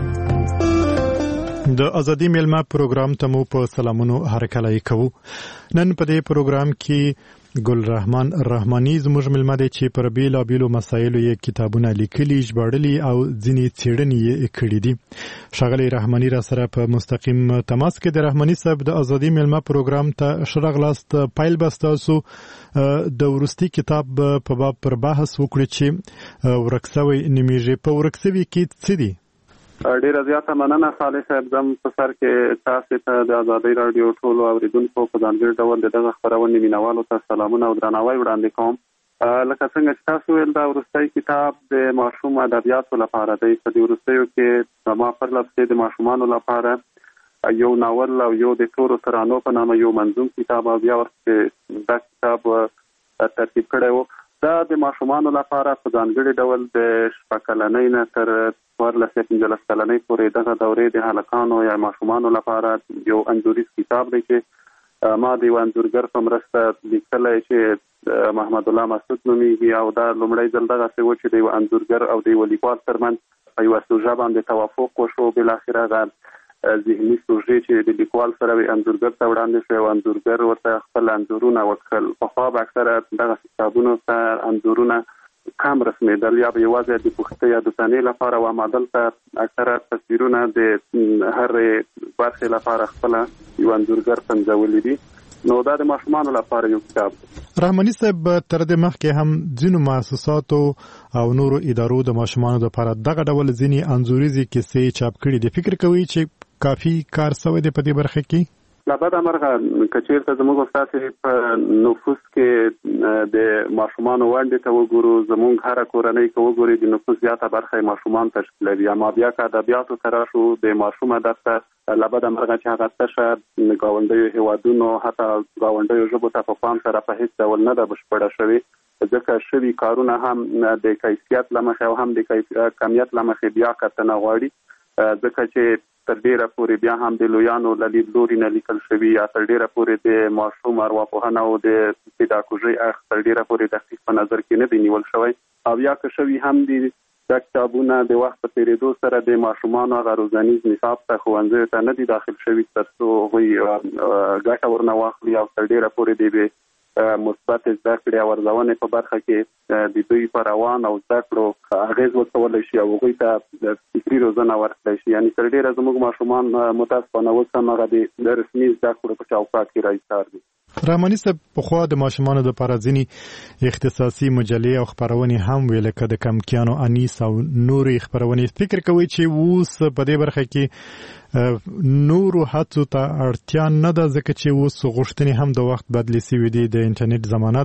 د ازادي ملما پروګرام ته مو په سلامونو هرکلی کوو نن په دې پروګرام کې ګل رحمان رحماني زموږ ملما دی چې پر بیلا بیلو مسایلو یې کتابونه لیکلي ژباړلي او ځینې څېړنې یې کړې دي ښاغلی رحماني را سره په مستقیم تماس کې د رحماني صاحب د ازادي ملما پروګرام ته ښه راغلاست پیل به ستاسو د وروستي کتاب په باب پر بحث وکړو چې ورک سوی نومیږي په ورک سوي کې څه دي ډیره زیاته مننه خالد صاحب زم په سر کې تاسو ته د ازادي رادیو ټولو اوریدونکو په ځانګړي ډول دغه خبرونه مینوالو ته سلامونه او درناوی وړاندې کوم لکه څنګه چې تاسو ویل دا وروستی کتاب د ماشوم ادبیاتو لپاره دی په دې وروستیو کې ما پر لپاره د ماشومانو لپاره یو ناول او یو د تورو ترانو په نامه یو منظوم کتاب او بیا ورته دا کتاب ترتیب کړی و دا د ماشومانو لپاره په ځانګړي ډول د شپږ کلنۍ نه تر څوارلس یا پنځلس کلنۍ پورې دغه دورې د هلکانو یا ماشومانو لپاره یو انځوریز کتاب دی چې ما د یو انځورګر په مرسته لیکلی چې محمد الله مسعود نومیږي او دا لومړی ځل دغسې و چې د یو انځورګر او د یو لیکوال ترمنځ په یوه سوژه باندې توافق وشو بالاخره هغه ذهني سوژې چې د لیکوال سره وي انځورګر ته وړاندې شو او انځورګر ورته خپل انځورونه وکړل پخوا به اکثره دغسې کتابونو ته انځورونه کم رسمېدل یا به یوازې د پوښتنې یا د ثانیې لپاره و اما دلته اکثره تصویرونه د هرې برخې لپاره خپله یو انځورګر پنځولي دي نو دا د ماشومانو لپاره یو کتاب دی رحماني صاحب تر دې مخکې هم ځینو مؤسساتو او نورو ادارو د ماشومانو لپاره دغه ډول ځینې انځوریزې کیسې چاپ کړي دي فکر کوي چې کافي کار شوی دی په دې برخه کې لابد امرغه کچیر ته زموږ استاد په نفوس کې د ماشومان وړاندې ته وګورو زموږ هر کورنۍ کې وګوري د نفوس زیاته برخه ماشومان تشکیلوي اما بیا که ادبیاتو تر شو د ماشوم دفتر لابد امرغه چې هغه تشه گاونډیو هیوادونو حتی گاونډیو ژبو ته په پام سره په هیڅ ډول نه ده بشپړه شوې ځکه شوي کارونه هم د کیفیت له مخې او هم د کمیت له مخې بیا کتنه غواړي ځکه چې تر ډیره پورې بیا هم د لویانو له لیدلوري نه لیکل شوي یا تر ډیره پورې د ماشوم ارواپوهنه او د پیداګوژي اخ تر ډیره پورې دقیق په نظر کې نه دی نیول شوی او یا که شوي هم د د کتابونه د وخت په تیریدو سره د ماشومانو هغه روزنیز نصاب ته ښوونځیو ته نه دي داخل شوي تر څو هغوی ګټه ورنه واخلي او تر ډیره پورې د مثبت زده کړې او ارزونې په برخه کې د دوی په روان او زده کړو اغېز وکولی شي او هغوی ته فکري روزنه ورکړی شي یعنې تر ډیره زموږ ماشومان متاسفانه اوس هم هغه د رسمي زده کړو په چوکاټ کې راایستار دي. رحماني صاحب پخوا د ماشومانو لپاره ځینې اختصاصي مجلې او خپرونې هم وې لکه د کمکیانو انیس او نورې خپرونې. فکر کوئ چې اوس په دې برخه کې نورو هڅو ته اړتیا نه ده ځکه چې اوس غوښتنې هم د وخت بدلې سوي دي د انټرنیټ زمانه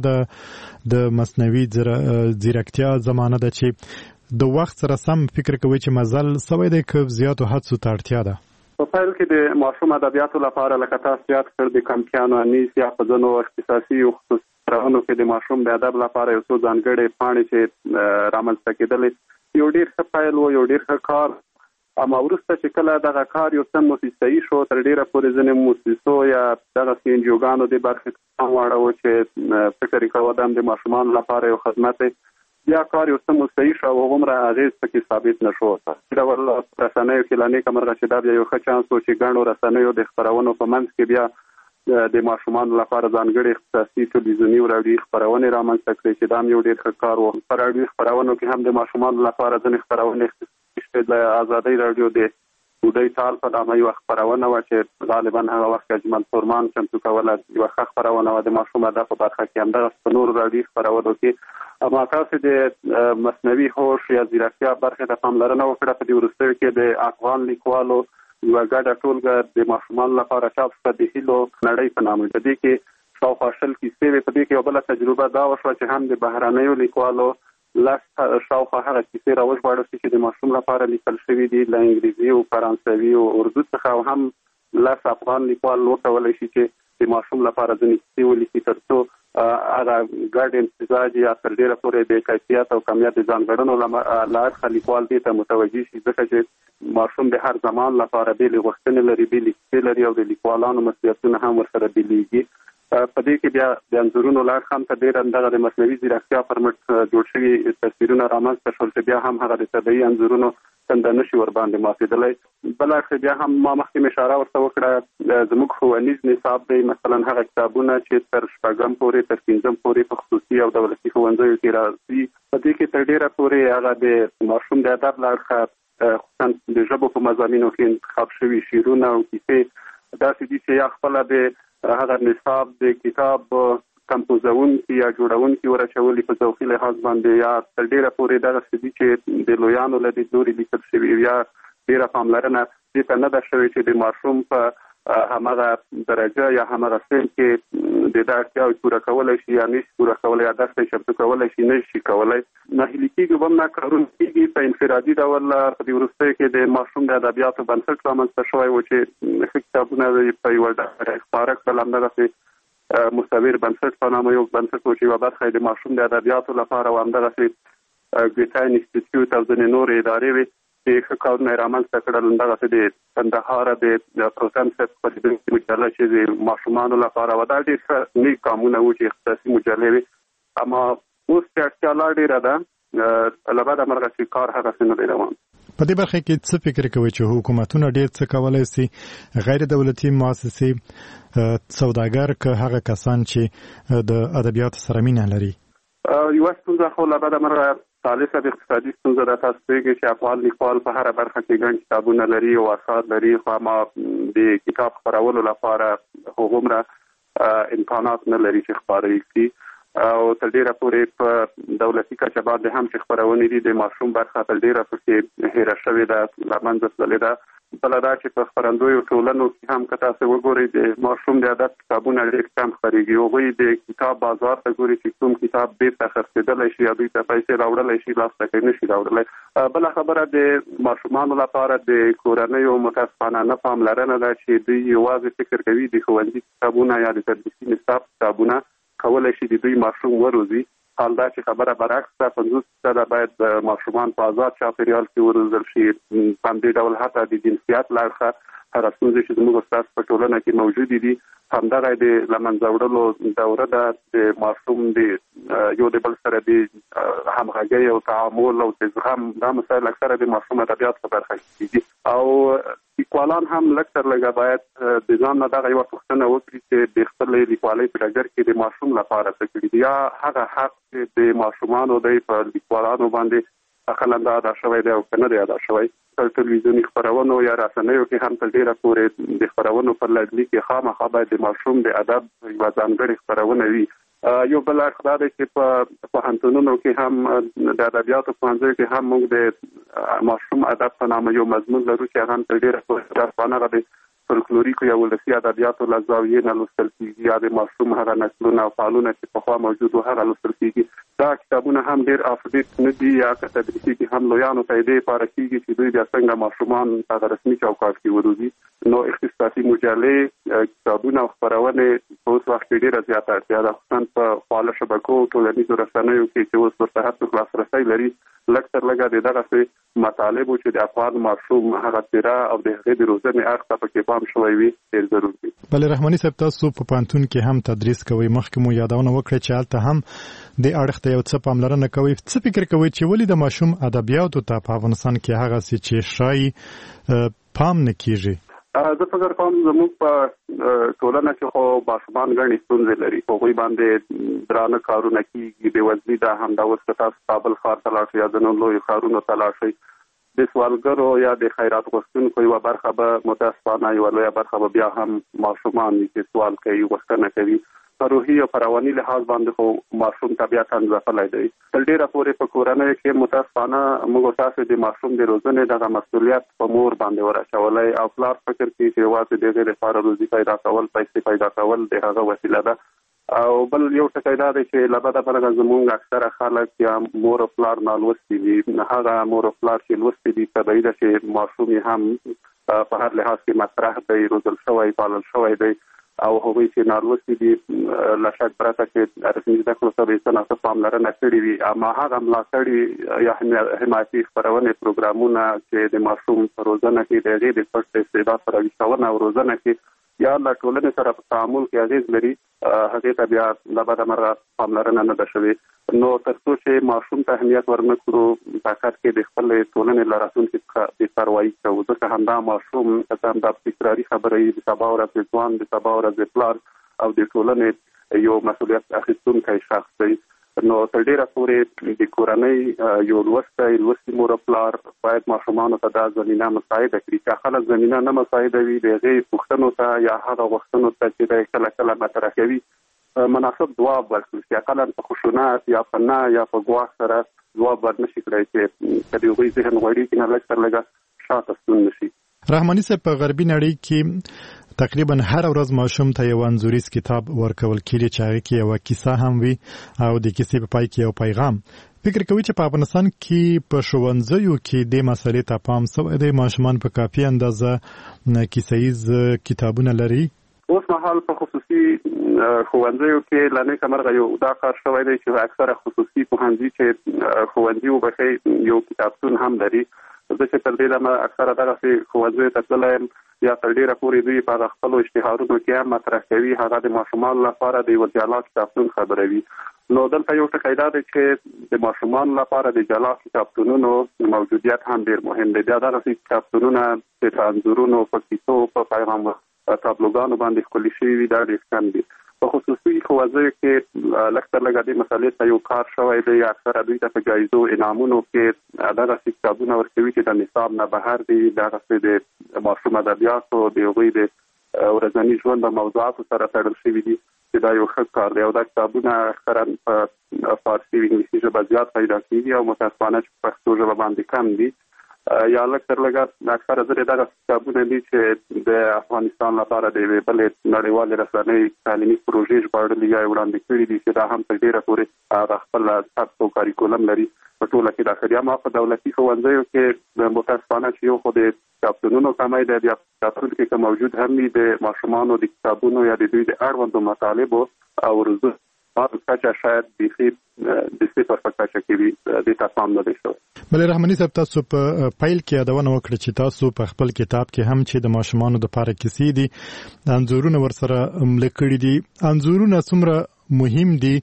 ده د مصنوعي ځیرکتیا زمانه ده چې د وخت سره سم فکر کوئ چې مزل سوی دی که زیاتو هڅو ته اړتیا ده؟ په پیل کې د ماشوم ادبیاتو لپاره لکه تاسو یاد کړ د کمکیانو انیس یا په ځینو اختصاصي او خصوصي خپرونو کې د ماشوم د ادب لپاره یو څو ځانګړې پاڼې چې رامنځته کېدلې یو ډېر ښه پیل و یو ډېر ښه کار اما وروسته چې کله دغه کار یو څه موسسایي شو تر ډېره پورې ځینې موسسو یا دغسې انجیوګانو دې برخې ته هم واړوه چې فکر یې کوه دا د ماشومانو لپاره یو خدمت دی بیا کار یو څه موسسایي شو او هغومره اغېز پکې ثابت نه شو. په ډول رسنیو کې لا نیکه مرغه چې دا بیا یو ښه چانس و چې ګڼو رسنیو د خپرونو په منځ کې بیا د ماشومانو لپاره ځانګړې اختصاصي تلویزیوني او راډیوي خپرونې رامنځته کړې چې دا هم یو ډېر ښه کار و. په راډیوي خپرونو کې هم د ماشومانو لپاره ځینې خپرونې اختصاصي شوې د ازادۍ راډیو د بودی تال په نامه یوه خپرونه وه چې غالبا هغه وخت اجمل فرمان چمتو کوله یوه ښه خپرونه وه د ماشوم ادب په برخه کې همدغسې په نورو راډیوي خپرونو کې اما تاسې د مصنوعي هوش یا ځیرکتیا برخې ته پاملرنه وکړه په دې وروستیو کې د افغان لیکوالو یوه ګډه ټولګه د ماشومانو لپاره چاپ شوه د هیلو نړۍ په نامه په دې کې شاوخوا شل کیسې وې په دې کې یو بله تجربه دا وشوه چې هم د بهرنیو لیکوالو لس شاوخوا هغه کیسې راوژباړل شي چې د ماشوم لپاره لیکل شوي دي له انګریزي او فرانسوي او اردو څخه او هم لس افغان لیکوال وکولی شي چې د ماشوم لپاره ځینې کیسې ولیکي تر څو هغه ګډ امتزاج یا تر ډېره پورې د کیفیت او کمیت د ځانګړنو له اړخه لیکوال دې ته متوجه شي ځکه چې ماشوم د هر زمان لپاره بېلې غوښتنې لري بېلې کیسې لري او د لیکوالانو مسؤلیتونه هم ورسره بېلېږي. په دې کې بیا د انځورونو له اړخه هم ته ډېر همدغه د مصنوعي ځیرکتیا پر مټ جوړ شوي تصویرونه رامنځته شول چې بیا هم هغه د طبیعي انځورونو څنډه نه شي ورباندې ماتېدلی. بل اړخ بیا هم ما مخکې مې اشاره ورته وکړه زموږ ښوونیز نصاب دی مثلا هغه کتابونه چې تر شپږم پورې تر پنځم پورې په خصوصي او دولتي ښوونځیو کې راځي په دې کې تر ډېره پورې هغه د ماشوم د ادب له اړخه خصوصا د ژبو په مضامینو کې انتخاب شوي شعرونه او کیسې داسې دي چې یا خپله د هغه نصاب د کتاب کمپوزونکي یا جوړونکي ورچولي په ذوقي لحاظ باندې یا تر ډېره پورې دغسې دي چې د لویانو له لیدلوري لیکل شوي یا ډېره پاملرنه دې ته نه ده شوې چې د ماشوم په همغه درجه یا همغه سن کې د دا اړتیاوې پوره کولی شي یا نشي پوره کولی یا درس یې چمتو کولی شي نه شي کولی. ناهیلي کېږي به هم نه کارونه کېږي په انفرادي ډول په دې وروستیو کې د ماشوم د ادبیاتو بنسټ رامنځته شوی و چې ښه کتابونه په یوه ډله خپاره کړل همدغسې مصور بنسټ په نامه یو بنسټ و چې یوه برخه یې د ماشوم د ادبیاتو لپاره و همدغسې ګیتا انسټیټیوټ او ځینې نورې ادارې وې چې ښه کارونه یې رامنځته کړل همدغسې د کندهار د پروتم صاحب خپرېدونکې مجله چې د ماشومانو لپاره وه دا ډېر ښه نیک کامونه وو چې اختصاصي مجلې وې اما اوس چې اړتیا لا ډېره ده له بده مرغه چې کار هغسې نه دی روان. په دې برخه کې څه فکر کوئ چې حکومتونه ډېر څه کولی سي غیر دولتي مؤسسې سوداګر که هغه کسان چې د ادبیاتو سره مینه لري؟ یوه ستونزه خو له بده مرغه ثالثه د اقتصادي ستونزه ده. تاسو پوهېږئ چې افغان لیکوال په هره برخه کې ګڼ کتابونه لري او اثار لري خو اما د کتاب خپرولو لپاره هغومره امکانات نه لري چې خپاره یې کړي او تر ډېره پورې په دولتي کچه باندې هم چې خپرونې دي د ماشوم برخه تر ډېره پکې هېره شوې ده له منځه تللې ده بل دا چې په خپرندویو ټولنو کې هم که تاسو وګورئ د ماشوم د ادب کتابونه ډېر کم خپرېږي. هغوی د کتاب بازار ته ګوري چې کوم کتاب بیرته خرڅېدلی شي یا دوی ته پیسې راوړلی شي لاس ته کوي نه شي راوړلی. بله خبره د ماشومانو لپاره د کورنیو متاسفانه نه پاملرنه ده چې دوی یوازې فکر کوي د ښوونځي کتابونه یا د تدریسي نصاب کتابونه کولی شي د دوی ماشوم وروزي. حال دا چې خبره برعکس ده، پنځوس فیصده باید ماشومان په آزاد چاپېریال کې وروزل شي. په همدې ډول حتی د جنسیت له اړخه هر ستونزې چې زموږ ستاسو په ټولنه کې موجودې دي همدغه د له منځه وړلو دوره ده. د ماشوم د یو د بل سره د همغږۍ او تعامل او د زغم دا مسایل اکثره د ماشوم ادبیات په برخه کې دي. او لیکوالان هم لږ تر لږه باید د ځان نه دغه یوه پوښتنه وکړي چې د خپلې لیکوالۍ په ډګر کې د ماشوم لپاره څه کړي دي، یا هغه حق چې د ماشومانو دی په لیکوالانو باندې اقلا دا ادا شوی دی او که نه دی ادا شوی. په تلویزیوني خپرونو یا رسنیو کې هم تر ډېره پورې د خپرونو پر لړلي کې خامخا باید د ماشوم د ادب یوه ځانګړې خپرونه وي. یو بل اړخ دا دی چې په پوهنتونونو کې هم د ادبیاتو پوهنځیو کې هم موږ د ماشوم ادب په نامه یو مضمون لرو چې هغه هم تر ډېره پورې هغه د فولکلوریکو یا ولسي ادبیاتو له زاویې نه لوستل کېږي، یا د ماشوم هغه نسلونه او فعالونه چې پخوا موجود وو هغه لوستل کېږي. دا کتابونه هم ډېر اپډیټ نه دي یا که تدریسي کې هم لویانو ته دې لپاره کېږي چې دوی بیا څنګه ماشومان هغه رسمي چوکاټ کې وروزي. نو اختصاصي مجلې کتابونه او خپرونې په اوس وخت کې ډېره زیاته اړتیا ده، خصوصا په فعاله شبکو ټولنیزو رسنیو کې چې اوس ورته هر څوک لاسرسی لري. لږ تر لږه د دغسې مطالبو چې د افغان ماشوم هغه څېره او د هغې د روزنې اړخ ته پکې پام شوی وي ډېر ضرور دي. بله رحماني صاحب، تاسو په پوهنتون کې هم تدریس کوئ، مخکې مو یادونه وکړه چې هلته هم د اړخ ته یو څه پاملرنه کوئ. څه فکر کوئ چې ولې د ماشوم ادبیاتو ته په افغانستان کې هغسې چې ښایي پام نه کېږي؟ زه فکر کوم زموږ په ټولنه کې خو ماشومان ګڼې ستونزې لري، په هغوی باندې درانه کارونه کېږي، بېوزلي ده. همدا اوس که تاسو کابل ښار ته لاړ شئ یا د نورو لویو ښارونو ته لاړ شئ، د سوالګرو یا د خیرات غوښتونکو یوه برخه به متاسفانه یوه لویه برخه به بیا هم ماشومان وي چې سوال کوي، غوښتنه کوي. په روحي او په رواني لحاظ باندې خو ماشوم طبیعتا ځپلی دی. تر ډېره پورې په کورنیو کې متاسفانه موږ تاسو د ماشوم د روزنې دغه مسؤلیت په مور باندې ورچولی او پلار فکر کوي چې یوازې د هغې لپاره روزي پیدا کول، پیسې پیدا کول د هغه وسیله ده. او بل یو ټکی دا دی چې له بده مرغه زموږ اکثره خلک یا مور او پلار نالوستي دي. هغه مور او پلار چې لوستي دي طبیعي ده چې ماشوم یې هم په هر لحاظ کې مطرح دی، روزل شوی، پالل شوی دی. او هغوی چې نالوستي دي له شک پرته چې رسمي زده کړو ته به یې څه ناڅه پاملرنه کړې وي، اما هغه ملاتړي یا حمایتي خپرونې پروګرامونه چې د ماشوم په روزنه کې د هغې د پټ استعداد سره ویښونه او روزنه کې یا له ټولنې سره په تعامل کې اغېز لري، هغې ته بیا له بده مرغه پاملرنه نه ده شوې. نو تر څو چې ماشوم ته اهمیت ورنه کړو په حقیقت کې د خپلې ټولنې له راتلونکي څخه بېپروایي کوو، ځکه همدا ماشوم که څه هم دا تکراري خبره وي، د سبا ورځې ځوان، د سبا ورځې پلار او د ټولنې یو مسؤلیت اخیستونکی شخص دی. نو تر ډېره پورې د کورنۍ یو لوستی لوستي مور او پلار باید ماشومانو ته دا زمینه مساعده کړي. که خلک زمینه نه مساعده وي، د هغې پوښتنو ته یا هغه غوښتنو ته چې دی کله کله مطرح کوي مناسب ځواب ورکړي، چې اقلا په خشونت یا په نه یا په ګواښ سره ځواب ور نشي کړی چې که د هغوی ذهن غواړي چې نه لږ تر لږه شاته ستون نشي. رحماني صاحب، په غربي نړۍ کې تقریبا هر ورځ ماشوم ته یو انځوریز کتاب ورکول کېږي چې هغې کې یوه کیسه هم وي او د کیسې په پای کې یو پیغام. فکر کوي چې په افغانستان کې په ښوونځیو کې دې مسئلې ته پام شوی دی؟ ماشومان په کافي اندازه کیسه ییز کتابونه لري؟ اوس مهال په خصوصي ښوونځیو کې له نیکه مرغه یو دا کار شوی دی چې اکثره خصوصي پوهنځي چې ښوونځي وبښئ یو کتابتون هم لري. زه چې تر دې دمه اکثره دغسې ښوونځیو ته تللی یم یا تر ډېره پورې دوی په هغه خپلو اشتهارونو کې هم مطرح کوي، هغه د ماشومانو لپاره د یوه جلا کتابتون خبروي. نو دلته یو ټکی دا دی چې د ماشومانو لپاره د جلا کتابتونونو موجودیت هم ډېر مهم دی. بیا دغسې کتابتونونه چې په انځورونو، په کیسو، په پیغام تابلوګانو باندې ښکلي شوي وي، دا ډېر کم دي. په خصوصي ښوونځیو کې لږ تر لږه دې مسئلې ته یو کار شوی دی. اکثره دوی ته په جایزو انعامونو کې دغسې کتابونه ورکوي چې د نصاب نه بهر دي، دغسې د ماشوم ادبیاتو د هغوی د ورځني ژوند د موضوعاتو سره تړل شوي دي، چې دا یو ښه کار دی. او دا کتابونه اکثرا په فارسي او انګلیسي ژبه زیات پیدا کېږي او متاسفانه چې په پښتو ژبه باندې کم دي. یا لکه لږه اکثره ځلې دغه کتابونه دي چې د افغانستان لپاره د یوې بلې نړیوالې رسنۍ تعلیمي پروژې ژباړلي یا وړاندې کړي دي چې دا هم تر ډېره پورې هغه خپل سبک او کاریکولم لري په ټوله کې داخلي. اما په دولتي ښوونځیو کې متاسفانه چې یو خو د کتابتونونو کمی دی، بیا کتابتون کې که موجود هم وي د ماشومانو د کتابونو یا د دوی د اړوندو مطالبو او روزو کچه شاید بیخي د صفر په کچه کې وي، د تاسو نه دی شوی. بلې رحماني صاحب، تاسو په پیل کې یادونه وکړه چې تاسو په خپل کتاب کې هم چې د ماشومانو د لپاره کیسې دي انځورونه ورسره ملکړي دي. انځورونه څومره مهم دي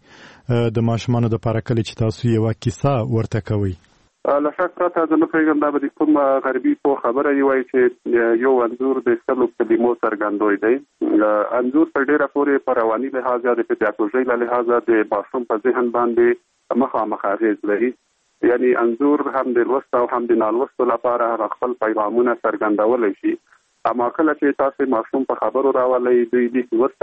د ماشومانو د لپاره کله چې تاسو یو کیسه ورته کوي؟ له شک پرته زه نه پوهېږم دا به د کوم غربي په خبره یې وایي چې یو انځور د سلو کلمو څرګندوی دی. انځور تر ډېره پورې په رواني لحاظ یا د پیداګوژۍ له لحاظه د ماشوم په ذهن باندې مخامخ اغېز لري. یعنی انځور هم د لوست او هم د نالوستو لپاره هغه خپل پیغامونه څرګندولی شي. اما کله چې تاسو ماشوم په خبرو راولئ، دوی لیک ورته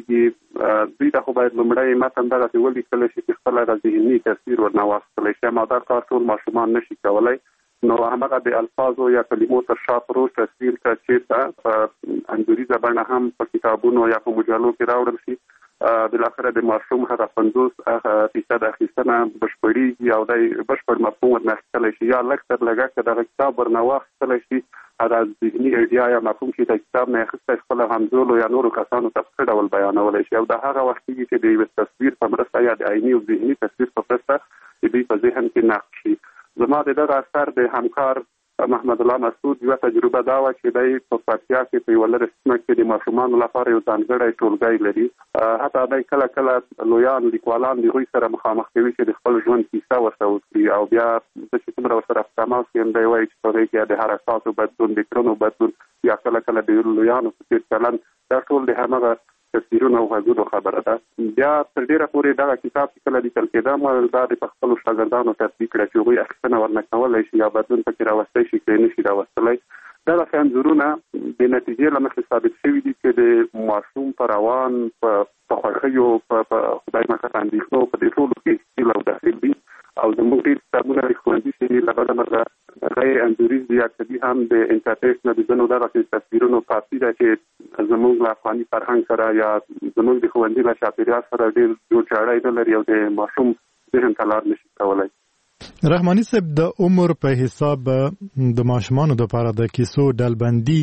هڅېږي، دوی ته خو باید لومړی متن دغسې ولیکلی شي چې خپل هغه ذهني تصویر ورنه واخیستلی شي. اما دا کار ټول ماشومان نشي کولی. نو همغه د الفاظو یا کلمو تر شا پروت تصویر که چېرته په انځوریزه بڼه هم په کتابونو یا په مجلو کې راوړل شي، بالاخره د ماشوم هغه پنځوس فیصد اخیستنه بشپړېږي او دی بشپړ مفهوم ورنه اخیستلی شي. یا لږ تر لږه که دغه کتاب ورنه واخیستلی شي، هغه ذهني ایډیا یا مفهوم چې د کتاب نه اخیستی خپله همزولو یا نورو کسانو ته په ښه ډول بیانولی شي. او د هغه وخت کېږي چې د یوې تصویر په مرسته یا د عیني او ذهني تصویر په مرسته د دوی په ذهن کې نقش شي. زما د دغه اثر د همکار محمد الله مسعود یوه تجربه دا وه چې دی په پکتیا کې په یوه لرې سیمه کې د ماشومانو لپاره یو ځانګړی ټولګی لري. حتی دی کله کله لویان لیکوالان د هغوی سره مخامخ کوي چې د خپل ژوند کیسه ورته وکړي، او بیا زه چې څومره ورسره په تماس کې یم دی وایي چې په هغې کې د حرکاتو بدلون، د کړنو بدلون، یا کله کله د لویانو په څېر چلند، دا ټول د همغه تصویرونو او غږونو خبره ده. بیا تر ډېره پورې دغه کتاب چې کله لیکل کېده ما دا د په خپلو شاګردانو تطبیق کړه چې هغوی اخیستنه ورنه کولی شي یا بدلون پکې راوستی شي که یې نه شي راوستلی. دغسې انځورونه د نتیجې له مخې ثابت شوي دي چې د ماشوم په روان، په خوښیو، په خدای مکړه اندېښنو، په دې ټولو کې ښکیل او داخل دي. او زموږ ډېر کتابونه د ښوونځي چې دي له بده مرغه غیر انځوریز دي یا کدي هم د انټرنیټ نه د ځینو دغسې تصویرونو کافي ده چې زموږ له افغاني فرهنګ سره یا زموږ د ښوونځي له چاپېریال سره ډېر جوړ جاړی نه لري او د ماشوم ذهن ته لار نشي کولی. رحماني صاحب، د عمر په حساب د ماشومانو لپاره د کیسو ډلبندي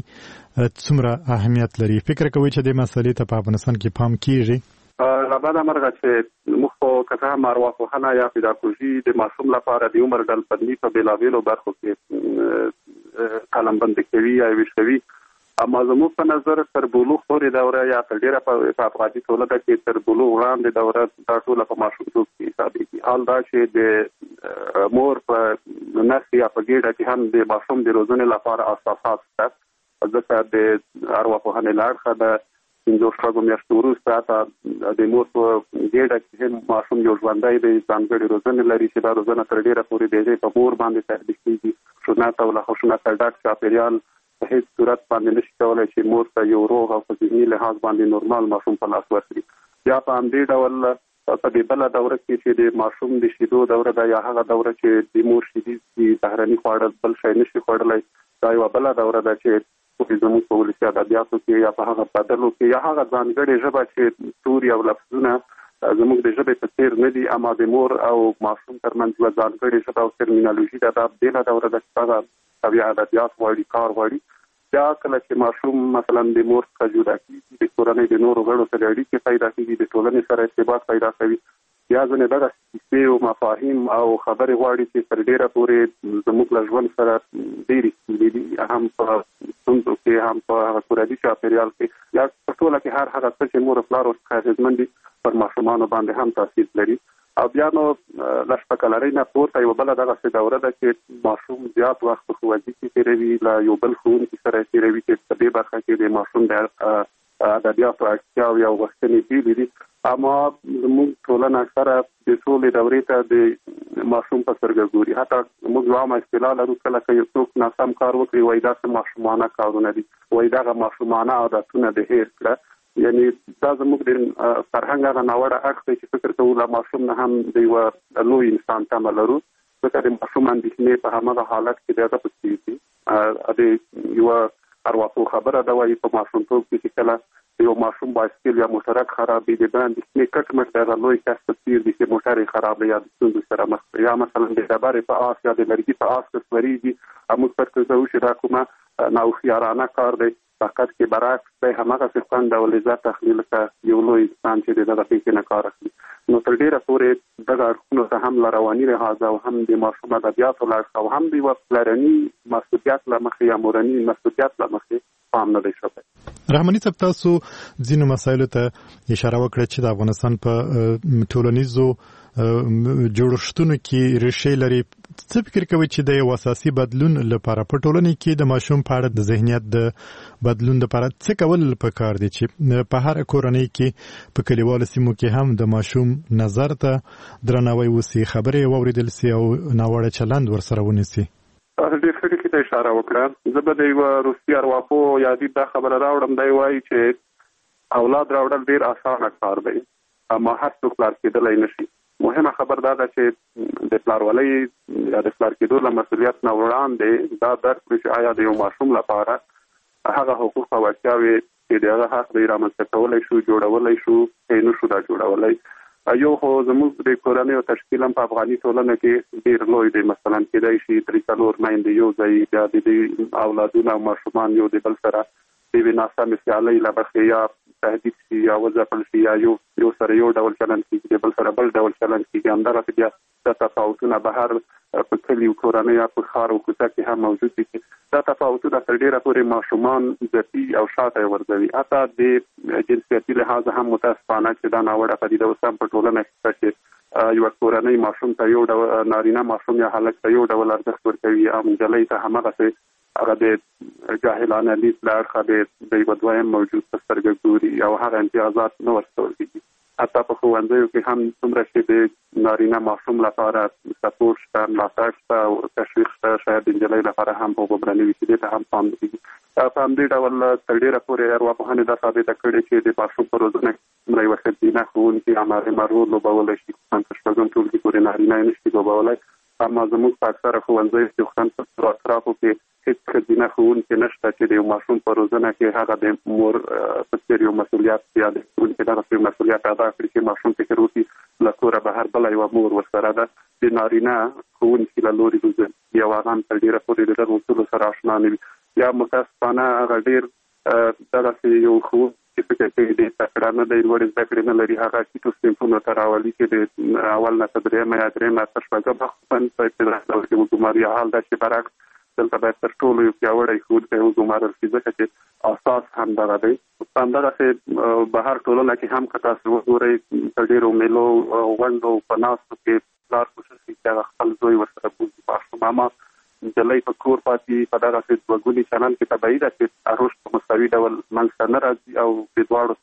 څومره اهمیت لري؟ فکر کوئ چې دې مسلې ته په افغانستان کې پام کیږي؟ له بده مرغه چې موږ خو که څه هم ارواپوهنه یا پیداګوژي د ماشوم لپاره د عمر ډلبندي په بېلابېلو برخو کې قلمبندي کوي یا ویشوي. اما زموږ په نظر تر بلوغ پورې دوره یا تر ډېره په افغاني ټولنه کې تر بلوغ وړاندې دوره دا ټوله په ماشومتوب کې حسابېږي. حال دا چې د مور په نس یا په ګېډه کې هم د ماشوم د روزنې لپاره اساسات شته، ځکه د ارواپوهنې له اړخه د پنځو شپږو میاشتو وروسته حتی د مور په ګېډه کې هم ماشوم یو ژوندی دی، ځانګړې روزنې لري چې دا روزنه تر ډېره پورې د هغې په مور باندې تطبیق کېږي. خشونت او له خشونته ډک چاپېریال په هېڅ صورت باندې نشي کولی چې مور ته یو روغ او په ذهني لحاظ باندې نورمال ماشوم په لاس ورکړي. بیا په همدې ډول په دې بله دوره کې چې د ماشوم د شیدو دوره ده یا هغه دوره چې د مور شیدې دي، بهرني خواړه بل شی نشي خوړلی، دا یوه بله دوره ده چې زموږ په ولسي ادبیاتو کې یا په هغه بدلو کې یا هغه ځانګړې ژبه چې توري او لفظونه زموږ د ژبې په څېر نه دي، اما د مور او ماشوم ترمنځ یوه ځانګړې ژبه او ترمینالوژي ده، دا بېله دوره ده چې هغه طبیعي ادبیات غواړي، کار غواړي. بیا کله چې ماشوم مثلا د مور څخه جدا کېږي، د کورنۍ د نورو غړو سره اړیکې پیدا کېږي، د ټولنې سره ارتباط پیدا کوي، بیا ځینې دغه کیسې او مفاهیم او خبرې غواړي چې تر ډېره پورې زموږ له ژوند سره ډېرې ستونزې دي، هم په ستونزو کې، هم په هغه کورني چاپېریال کې، یا په ټوله کې هر هغه څه چې مور او پلار ورڅخه اغېزمن دي پر ماشومانو باندې هم تاثیر لري. او بیا نو له شپږکلنۍ نه پورته یوه بله دغسې دوره ده چې ماشوم زیات وخت په ښوونځي کې تېروي، له یو بل ښوونکي سره یې تېروي چې په دې برخه کې د ماشوم د ادبیاتو اړتیاوې او غوښتنې بېلې دي. اما زموږ ټولنه اکثره د ټولې دورې ته د ماشوم په سترګه ګوري. حتی موږ یوه عامه اصطلاح لرو، کله که یو څوک ناسم کار وکړي وایي دا څه ماشومانه کارونه دي، وایي دغه ماشومانه عادتونه د هېر کړه. یعنی دا زموږ د فرهنګ هغه ناوړه اړخ دی چې فکر کوو له ماشوم نه هم د یوه لوی انسان تمه لرو. ځکه د ماشوم اندېښنې په هماغه حالت کې دغه پکې دي د یو ارواپو خبره دا وایي په ماشومتوب کې چې کله یو ماشوم بایسکل یا موټرک خرابې د اندېښنې کټ مټ دغه لوی کس په څېر دي چې موټر یې خراب یا د ستونزو سره مخ یا مثلا د ډبرې په آس یا د لرګي په آس کې سورېږي موږ فکر کوو چې دا کومه ناهوښیارانه کار دی فقط کې برعکس دی هماغه څه ډول عزت اخلي لکه یو لوی انسان چې دغه پېښې نه کار اخلي نو تر ډېره پورې دغه اړخونو ته هم له رواني لحاظه او هم د ماشوم ادبیاتو له اړخه او هم د یوه پلرني مسؤلیت له مخې یا مورني مسؤلیت له مخې پام نه دی شوی. رحماني صاحب تاسو ځینو مسایلو ته اشاره وکړه چې د افغانستان په ټولنیزو جوړښتونو کې ریښې لري. څه فکر کوئ چې د یو اساسي بدلون لپاره په ټولنه کې د ماشوم په اړه د ذهنیت د بدلون لپاره څه کول پکار دي چې په هر کورنۍ کې په کلیوالو سیمو کې هم د ماشوم نظر ته درناوی وسی، خبرې واوریدل سي او ناوړه چلند ورسره ونیسي؟ ډېر ښه ټکي ته اشاره وکړه. زه به د یوه روسي ارواپو یادي دا خبره راوړم. دی وایي چې اولاد راوړل ډېر اسانه کار دی اما هر څوک پلار کېدلی نه شي. مهمه خبر دا ده چې د پلارولۍ یا د پلار کېدو له مسؤلیت نه وړاندې دا درک کړي چې آیا د یو ماشوم لپاره هغه حقوق او اړتیاوې چې د هغه حق دی رامنځته کولی شو، جوړولی شو، که نه شو دا جوړولی. یو خو زموږ د کورنیو تشکیل هم په افغاني ټولنه کې ډېر لوی دی. مثلا کېدای شي درې څلور میندې یو ځای بیا د دې اولادونه او ماشومان یو د بل سره د یوې ناسمې سیالۍ له مخې یا تهدید شي یا وځپل شي یا یو یو سره یو ډول چلند کېږي، د بل سره بل ډول چلند کېږي. همدغسې بیا دا تفاوتونه بهر په کلیو کورنۍ یا په ښار او کوڅه کې هم موجود دي چې دا تفاوتونه تر ډېره پورې ماشومان ځپي او شاته یې ورځوي. حتی د جنسیتي لحاظه هم متاسفانه چې دا ناوړه پدیده اوس هم په ټولنه کې چې یوه کورنۍ ماشوم ته یو ډول نارینه ماشوم یا هلک ته یو ډول ارزښت ورکوي او نجلۍ ته همغسې هغه د جاهلانه لید له اړخه د یوه دویم موجود په سترګه ګوري او هغه امتیازات نه ورکول کېږي. حتی په ښوونځیو کې هم څومره چې د نارینه ماشوم لپاره سپورټ شته، ملاتړ شته او تشویق شته، شاید د نجلۍ لپاره هم په وبرنوي کې دې ته هم پام کېږي. په همدې ډول تر ډېره پورې ارواپوهنې دا ثابته کړې چې د ماشوم په روزنه کې څومره یوه ښځینه ښوونکي هماغومره رول لوبولی شي. تر شپږم ټولګي پورې نارینه یې نه شي لوبولی. اما زموږ په اکثره ښوونځیو کې خصوصا په اطرافو کې هېڅ ښځینه ښوونکي نشته چې د یو ماشوم په روزنه کې هغه د مور په څېر یو مسؤلیت یا د ښوونکي دغسې یو مسؤلیت ادا کړي چې ماشوم فکر وکړي له کوره بهر بله یوه مور ورسره ده. د نارینه ښوونکي له لورې روزل یا هغه هم تر ډېره پورې د دغو اصولو سره اشنا نه وي. یا متاسفانه هغه ډېر دغسې یو ښوونکی چې فکر کوي ډېر تکړه نه دی، لوړې زده کړې نه لري، هغه ټیټو صنفونو ته راولي چې د اول نه تر درېیمه یا درېیمه تر شپږمه خصوصا په ابتدایي ډول کې وګماري. حال دا چې برعکس دلته باید تر ټولو یو پیاوړی ښوونکی وګمارل شي ځکه چې اساس هم دغه دی. همدغسې بهر ټولنه کې هم که تاسو وګورئ په ډېرو میلو غونډو په ناستو کې پلار کوشش کوي چې هغه خپل زوی ورسره بوځي. ماشوم اما نجلۍ په کور پاتې په دغسې دوهګوني چلند کې طبیعي ده چې رشد په مساوي ډول منځته نه راځي او د دواړو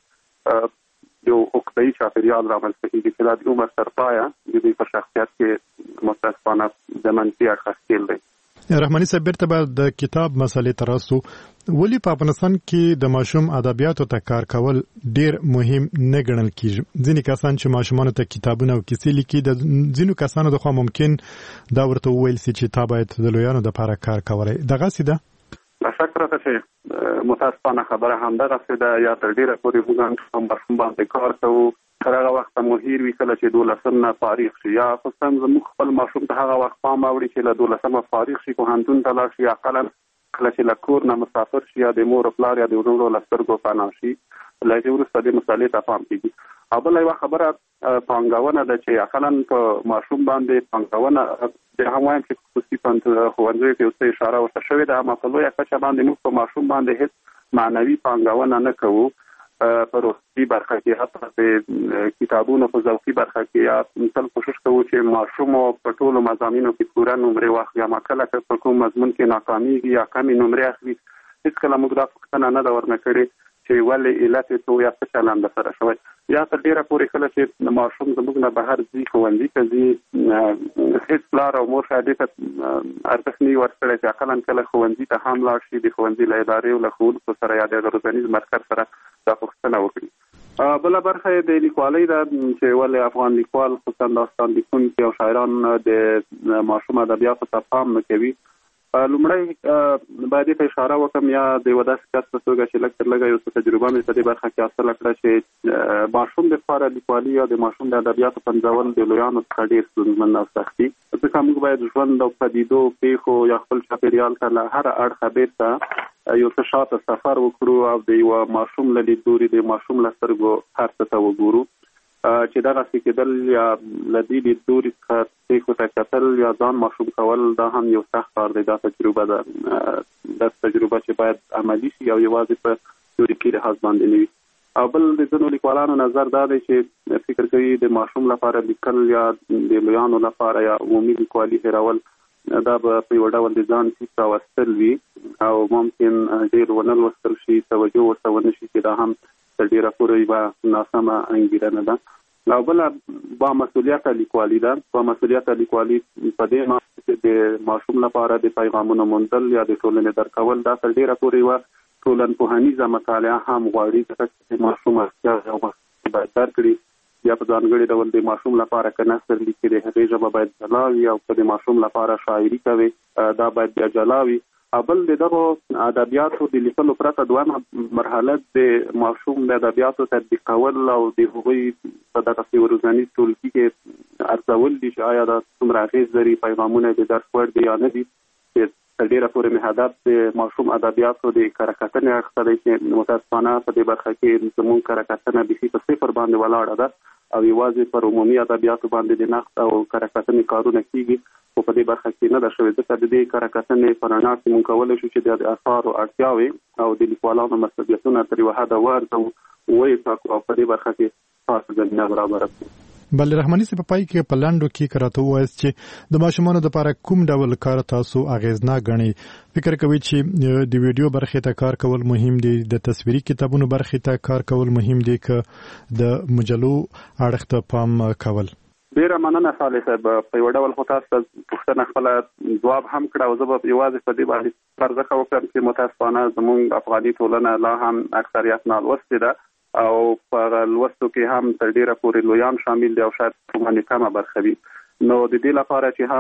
ترمنځ یو عقده‌یي چاپېریال رامنځته کېږي چې دا د عمر تر پایه د دوی په شخصیت کې متاسفانه د منفي اړخه ښکېل دی. رحماني صاحب بیرته به د کتاب مسلې ته راسو. ولې په افغانستان کې د ماشوم ادبیاتو ته کار کول ډېر مهم نه ګڼل کېږي؟ ځینې کسان چې ماشومانو ته کتابونه او کیسې لیکي د ځینو کسانو لخوا ممکن دا ورته وویل سي چې تا باید د لویانو دپاره کار کولی. دغسې ده؟ له شک پرته چې متاسفانه خبره همدغسې ده. یا تر ډېره پورې موږ هم ماشوم باندې کار کوو تر هغه وخته مو هیر وي کله چې دولسم نه فارغ شي، یا خصوصا زموږ خپل ماشوم ته هغه وخت پام اوړي چې له دولسمه فارغ شي، پوهنتون ته لاړ شي، اقلا کله چې له کور نه مسافر شي یا د مور پلار یا د ورونو له سترګو پناه شي، له هغې وروسته دې مسالې ته پام کېږي. او بله یوه خبره پانګونه ده چې اقلا په ماشوم باندې پانګونه د هم وایم چې خصوصي ښوونځیو کې اوس اشاره ورته شوې ده، اما په لویه کچه باندې موږ په ماشوم باندې هېڅ معنوي پانګونه نه کوو. په روحي برخه کې حتی په کتابونو په ذوقي برخه کې یا تل کوشش کوو چې ماشوم په ټولو مضامینو کې پوره نمرې واخلي. اما کله که په کوم مضمون کې ناکامیږي یا کمې نمرې اخلي هېڅکله موږ دا پوښتنه نه ده ورنه کړې چې ولې علت یې څه یا څه چلند سره شوی. یا تر ډېره پورې کله چې ماشوم زموږ نه بهر ځي، ښوونځي ته ځي، هېڅ پلار او مور شاید دې ته ارزښت نه وي ورکړی چې اقلا کله ښوونځي ته هم لاړ شي، د ښوونځي له ادارې او له ښوونکو سره یا د روزنیز مرکز سره دا پوښتنه وکړي. بل برخه د لیکوالۍ د چې ول افغان لیکوال خصوصا داستان لیکونکي او شاعران د ماشوم ادبیاتو ته پام نه کوي. لومړی باید په اشاره وکم یا د وداس کس په توګه چې لکه لګا یو څه تجربه مې په دې برخه کې حاصل کړه چې ماشوم د لپاره لیکوالي یا د ماشوم د ادبیاتو پنځول د لویانو څخه ډیر ستونزمن او سختي. ځکه موږ باید ژوند او پدیدو پیښو یا خپل چاپیریال ته له هر اړخه بیرته یو څه شاته سفر وکړو او د یو ماشوم له لیدلوري د ماشوم له سترګو هر څه ته وګورو چې دا راځي کېدل یا لدی د دوری څخه څخه ته کتل یا ځان ماشوم کول دا هم یو سخت کار دی. دا تجربه ده د تجربه چې باید عملی شي او یوازې په دوری کې لحاظ باندې نه وي. او بل د ځینو لیکوالانو نظر دا دی چې فکر کوي د ماشوم لپاره لیکل یا د لویانو لپاره یا عمومي لیکوالي هیرول دا به په یو ډول د ځان څخه واستل وي او ممکن ډیر ونه لوستل شي توجه ورته ونه شي چې دا هم ډیره پورې به ناسمه انګیرنه ده. او بل با مسؤلیت لیکوالي ده. با مسؤلیت لیکوالي په دې معنی چې د ماشوم لپاره د پیغامونو موندل یا د ټولنې درکول دا ډیره پورې و ټولنپوهنیزه مطالعه هم غواړي چې ماشوم اړتیا باید درکړي یا په ځانګړي ډول د ماشوم لپاره که نثر لیکي د هغې ژبه باید جلا وي او که د ماشوم لپاره شاعري کوي دا باید بیا جلا وي. اول د دغه ادبیاتو د لیکلو پرته دوه مرحله د ماشوم د ادبیاتو تطبیق کول او د هغوی په دغه ورځني ټولګي کې ارزول دي چې آیا دا څومره اغېز لري، پیغامونه د درس وړ دي یا نه دي. چې ډېره پورې مې هدف د ماشوم ادبیاتو د کره کتنې اړخ ته دی چې متاسفانه په دې برخه کې زموږ کره کتنه بیخي په صفر باندې ولاړه ده او یوازې پر عمومي ادبیاتو باندې د نقد او کره کتنې کارونه کېږي. خو په دې برخه کې نه ده شوې ځکه د دې کره کتنې په رڼا کې موږ کولی شو چې د اثارو اړتیاوې او د لیکوالانو مسؤلیتونه تر یوه حده وارزو ویې ټاکو او په دې برخه کې خاصه زمینه برابره کړو. بل رحماني صاحب په پای کې په لاندو کې کراته وایي چې د ماشومانو لپاره کوم ډول کار تاسو اغیزناک غنئ؟ فکر کوي چې د ویډیو برخې ته کار کول مهم دي، د تصویري کتابونو برخې ته کار کول مهم دي، که د مجلو اړخ ته پام کول؟ ډیره مننه صالح صاحب. په یو ډول خو تاسو پوښتنه خپله ځواب هم کړه او زه به یوازې په دې باندې پرځخه وکړم چې متاسفانه زموږ افغاني ټولنه لا هم اکثریت نالوستې ده او په لوستو کې هم تر ډیره پورې لویان شامل دي او شاید باندې کمه برخه وي. نو د دې لپاره چې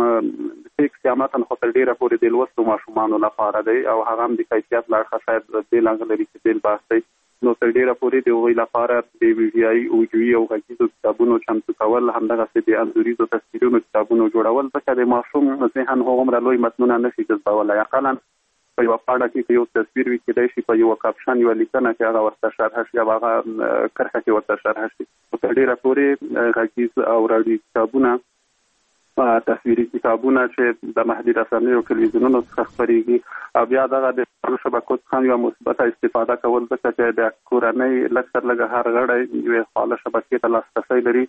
هم ټیکس یا متن خو تر ډیره پورې د لوستو ماشومانو لپاره دی او هغه هم د کیفیت له اړخه شاید بېل انګ لري چې بېل بحث دی. نو تر ډیره پورې د هغوی لپاره د ویډیایي اوډیوي او غږیزو کتابونو چمتو کول، همدغسې د انځوریزو تصویرونو کتابونو جوړول، ځکه د ماشوم ذهن هغومره لوی متنونه نشي جذبولی. اقلا په یوه پاڼه کې یو تصویر وي کېدای شي په یوه کاپشن یوه لیکنه کې هغه ورته شرحه شي او هغه کرښه کې ورته شرحه شي. تر ډیره پورې غږیز او راډیو کتابونه، تصویري کتابونه چې د محدود رسنیو او تلویزیونونو څخه خپرېږي او بیا دغه د شبکو څخه یوه مثبته استفاده کول، ځکه چې د کورنۍ لږ تر لږه هر غړی یوې فعاله شبکې ته لاسرسی لري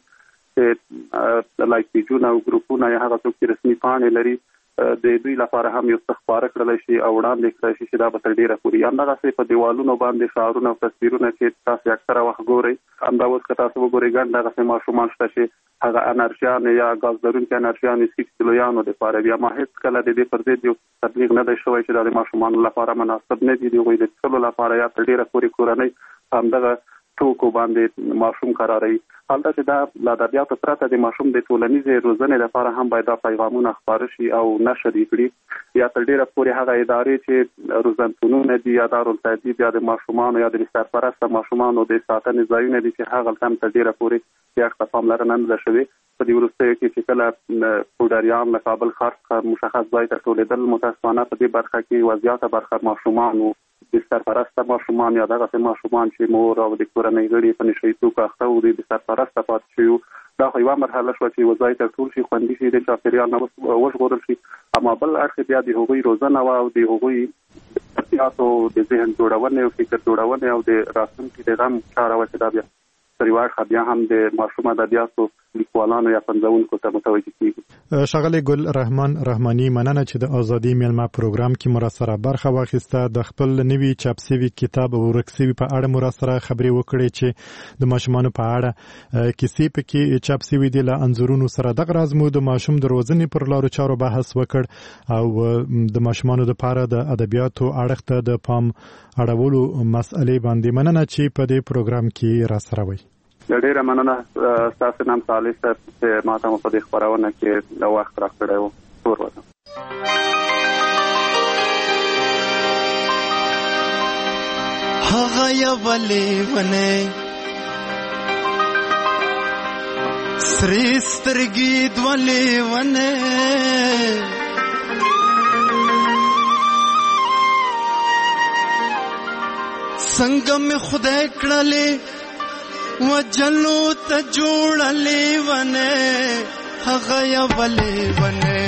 چې لایک پیجونه او ګروپونه یا هغه څوک چې رسمي پاڼې لري د دوی لپاره هم یو څه خپاره کړلی شي او وړاندې کړی شي چې دا به تر ډېره پورې همدغسې په دیوالونو باندې شعارونه او تصویرونه چې تاسو اکثره وخت ګورئ، همدا اوس که تاسو وګورئ ګڼ دغسې ماشومان شته چې هغه انرژیانې یا ګاز لرونکي انرژیانې څښي چې لویانو دپاره وي. اما هېڅکله د دې پر ضد یو تبلیغ نه دی شوی چې دا د ماشومانو لپاره مناسب نه دي. د هغوی د څښلو لپاره یا تر ډېره پورې کورنۍ همدغه ټوکو باندې ماشوم قراروي. حالته چې دا له ادبیاتو پرته د ماشوم د ټولنیزې روزنې لپاره هم باید دا پیغامونه خپاره شي او نشر یې کړي. یا تر ډېره پورې هغه ادارې چې روزنتونونه دي یا دارالتهذیب یا د ماشومانو یا د سرپرسته ماشومانو د ساتنې ځایونه دي چې هغه هم تر ډېره پورې دې اړخ ته پاملرنه نه ده شوې. په دې وروستیو کې چې کله پوډریان له کابل ښار څخه مشخص ځای ته ټولېدل، متاسفانه په دې برخه کې یوه زیاته برخه ماشومانو، د سرپرسته ماشومان یا دغسې ماشومان چې مور او د کورنۍ غړي په نشه یي توکو اخته وو، د سرپرسته پاتې شوي وو. دا خو یوه مرحله شوه چې یوه ځای ته ټول شي، خوندي شي، د چاپېریال نه وژغورل شي. اما بل اړخ بیا د هغوی روزنه وه او د هغوی احتیاطو د ذهن جوړونې او فکر جوړونې او د راتلونکي د غم چاره وه چې دا بیا تر یوه اړخه بیا هم د ماشوم ادبیاتو لیکوالانو یا پنځونکو ته متوجه کیږي. ښاغلی ګل رحمان رحماني، مننه چې د ازادي میلمه پروګرام کې مو سره برخه واخیسته. د خپل نوي چاپ شوي کتاب ورک شوي په اړه مو سره خبرې وکړې چې د ماشومانو په اړه کیسې پکې چاپ شوي دي له انځورونو سره. دغه راز مو د ماشوم د روزنې پر لارو چارو بحث وکړ او د ماشومانو لپاره د ادبیاتو اړخ ته د پام اړولو مسئلې باندې. مننه چې په دې پروګرام کې را سره وئ. ډیره مننه ستاسو نام صالح صاحب چې ماته مو په دې خبرونه کې د وخت راکړی و. تور وطن هغه یولې ونه سرې سترګې دولې ونه څنګه مې خدای کړلې وجلو ته جوړلې ونه هغه یولې ونه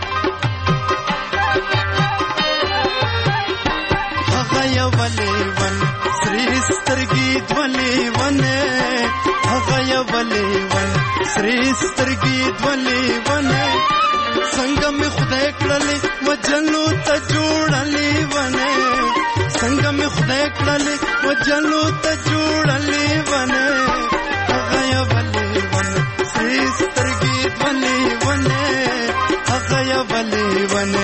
هغه یولې ونه سرې سترګې دولې ونه هغه یولې ونه سرې سترګې دولې ونه څنګه مې خدای کړلې وجلو ته جوړلې ونه څنګه مې خدای کړلې وجلو ته جوړلې ونه هغه یولې ونه سرې سترګې دولې ونه هغه یولې ونه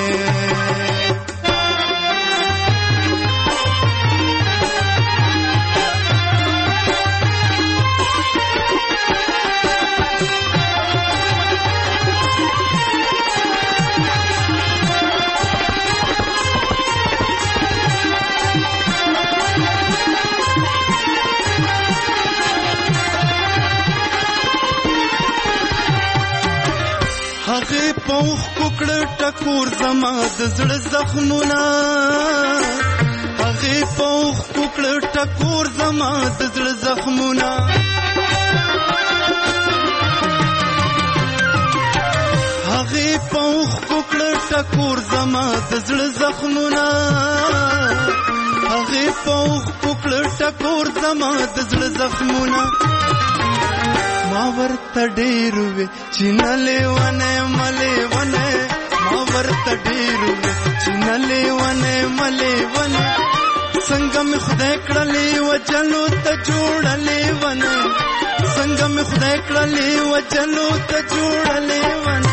هغه پوخ کوکړه ټکور زما د زړه زخمونه هغه پوخ کوکړه ټکور زما د زړه زخمونه هغه پوخ کوکړه ټکور زما د زړه زخمونه هغه پوخ کوکړه ټکور زما د زړه زخمونه ما ورته ډېر وې چې نه لیونه ملې ونه ما ورته ډېر وې چې نه لیونه ملې ونه څنګه مې خدای کړلې وجلو ته جوړلې ونه څنګه مې خدای کړلې وجلو ته جوړلې ونه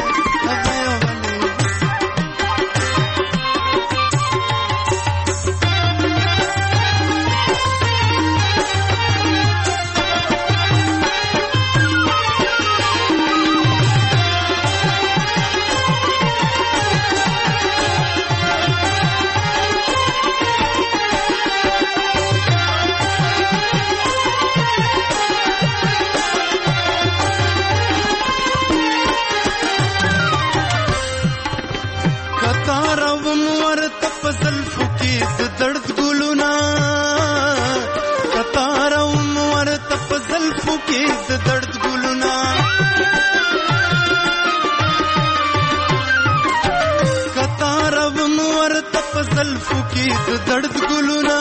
दर्द गुलुना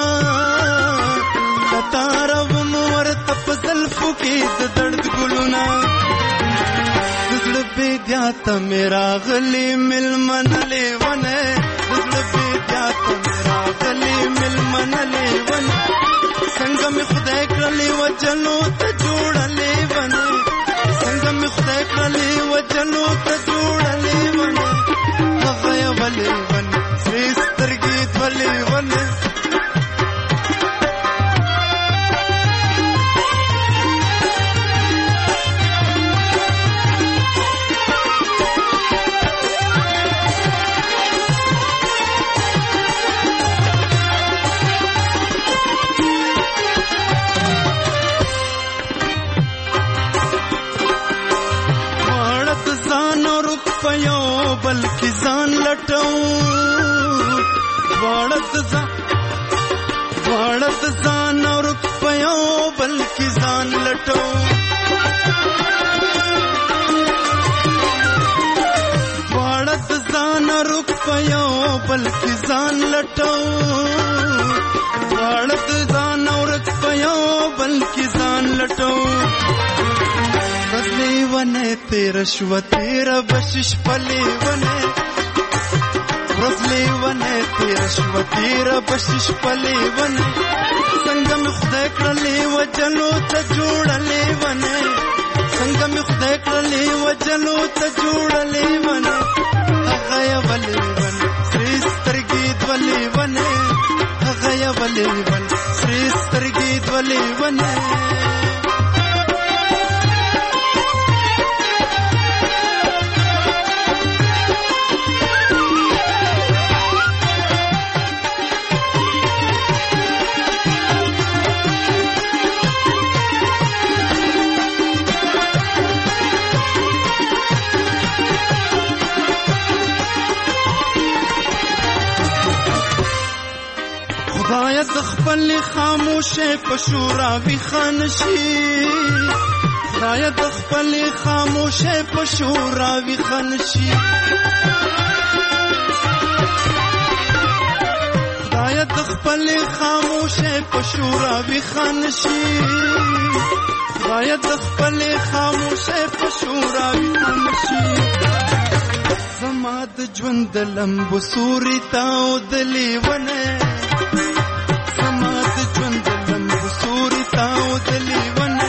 कतारा उमर तप ज़ल्फ़ों की दर्द गुलुना दुज़ल बेद्यात मेरा गली मिल मनले वने दुज़ल बेद्यात मेरा गली मिल मनले वने संग में खुदा करले वजनो तजोड़ले वने संग में खुदा करले वजनो तजोड़ले वने हग़या वले वने श्रेष्ठर्गी वले वने बल्कि जान लटाऊं वाड़त जान वाड़त जान और पयो बल्कि जान लटाऊं वाड़त जान और पयो बल्कि जान लटाऊं वाड़त जान और पयो बल्कि जान लटाऊं تیر شو تیر بشش پلیونه ورځلیونه تیر شو تیر بشش پلیونه څنګه مې خدای کړلې وجلو ته جوړلې ونه څنګه مې خدای کړلې وجلو ته جوړلې ونه هغه یې ولې ونه سرې سترګې دولې ونه هغه یې ولې ونه سرې سترګې دولې ونه خدای د خپل خاموشه پشورا وی خانشي خدای د خپل خاموشه پشورا وی خانشي خدای د خپل خاموشه پشورا وی خانشي خدای د خپل خاموشه پشورا وی خانشي زما د ژوند لمبو سوري تاو دلی ونه زما د ژوند لمبو سوري تاو دلی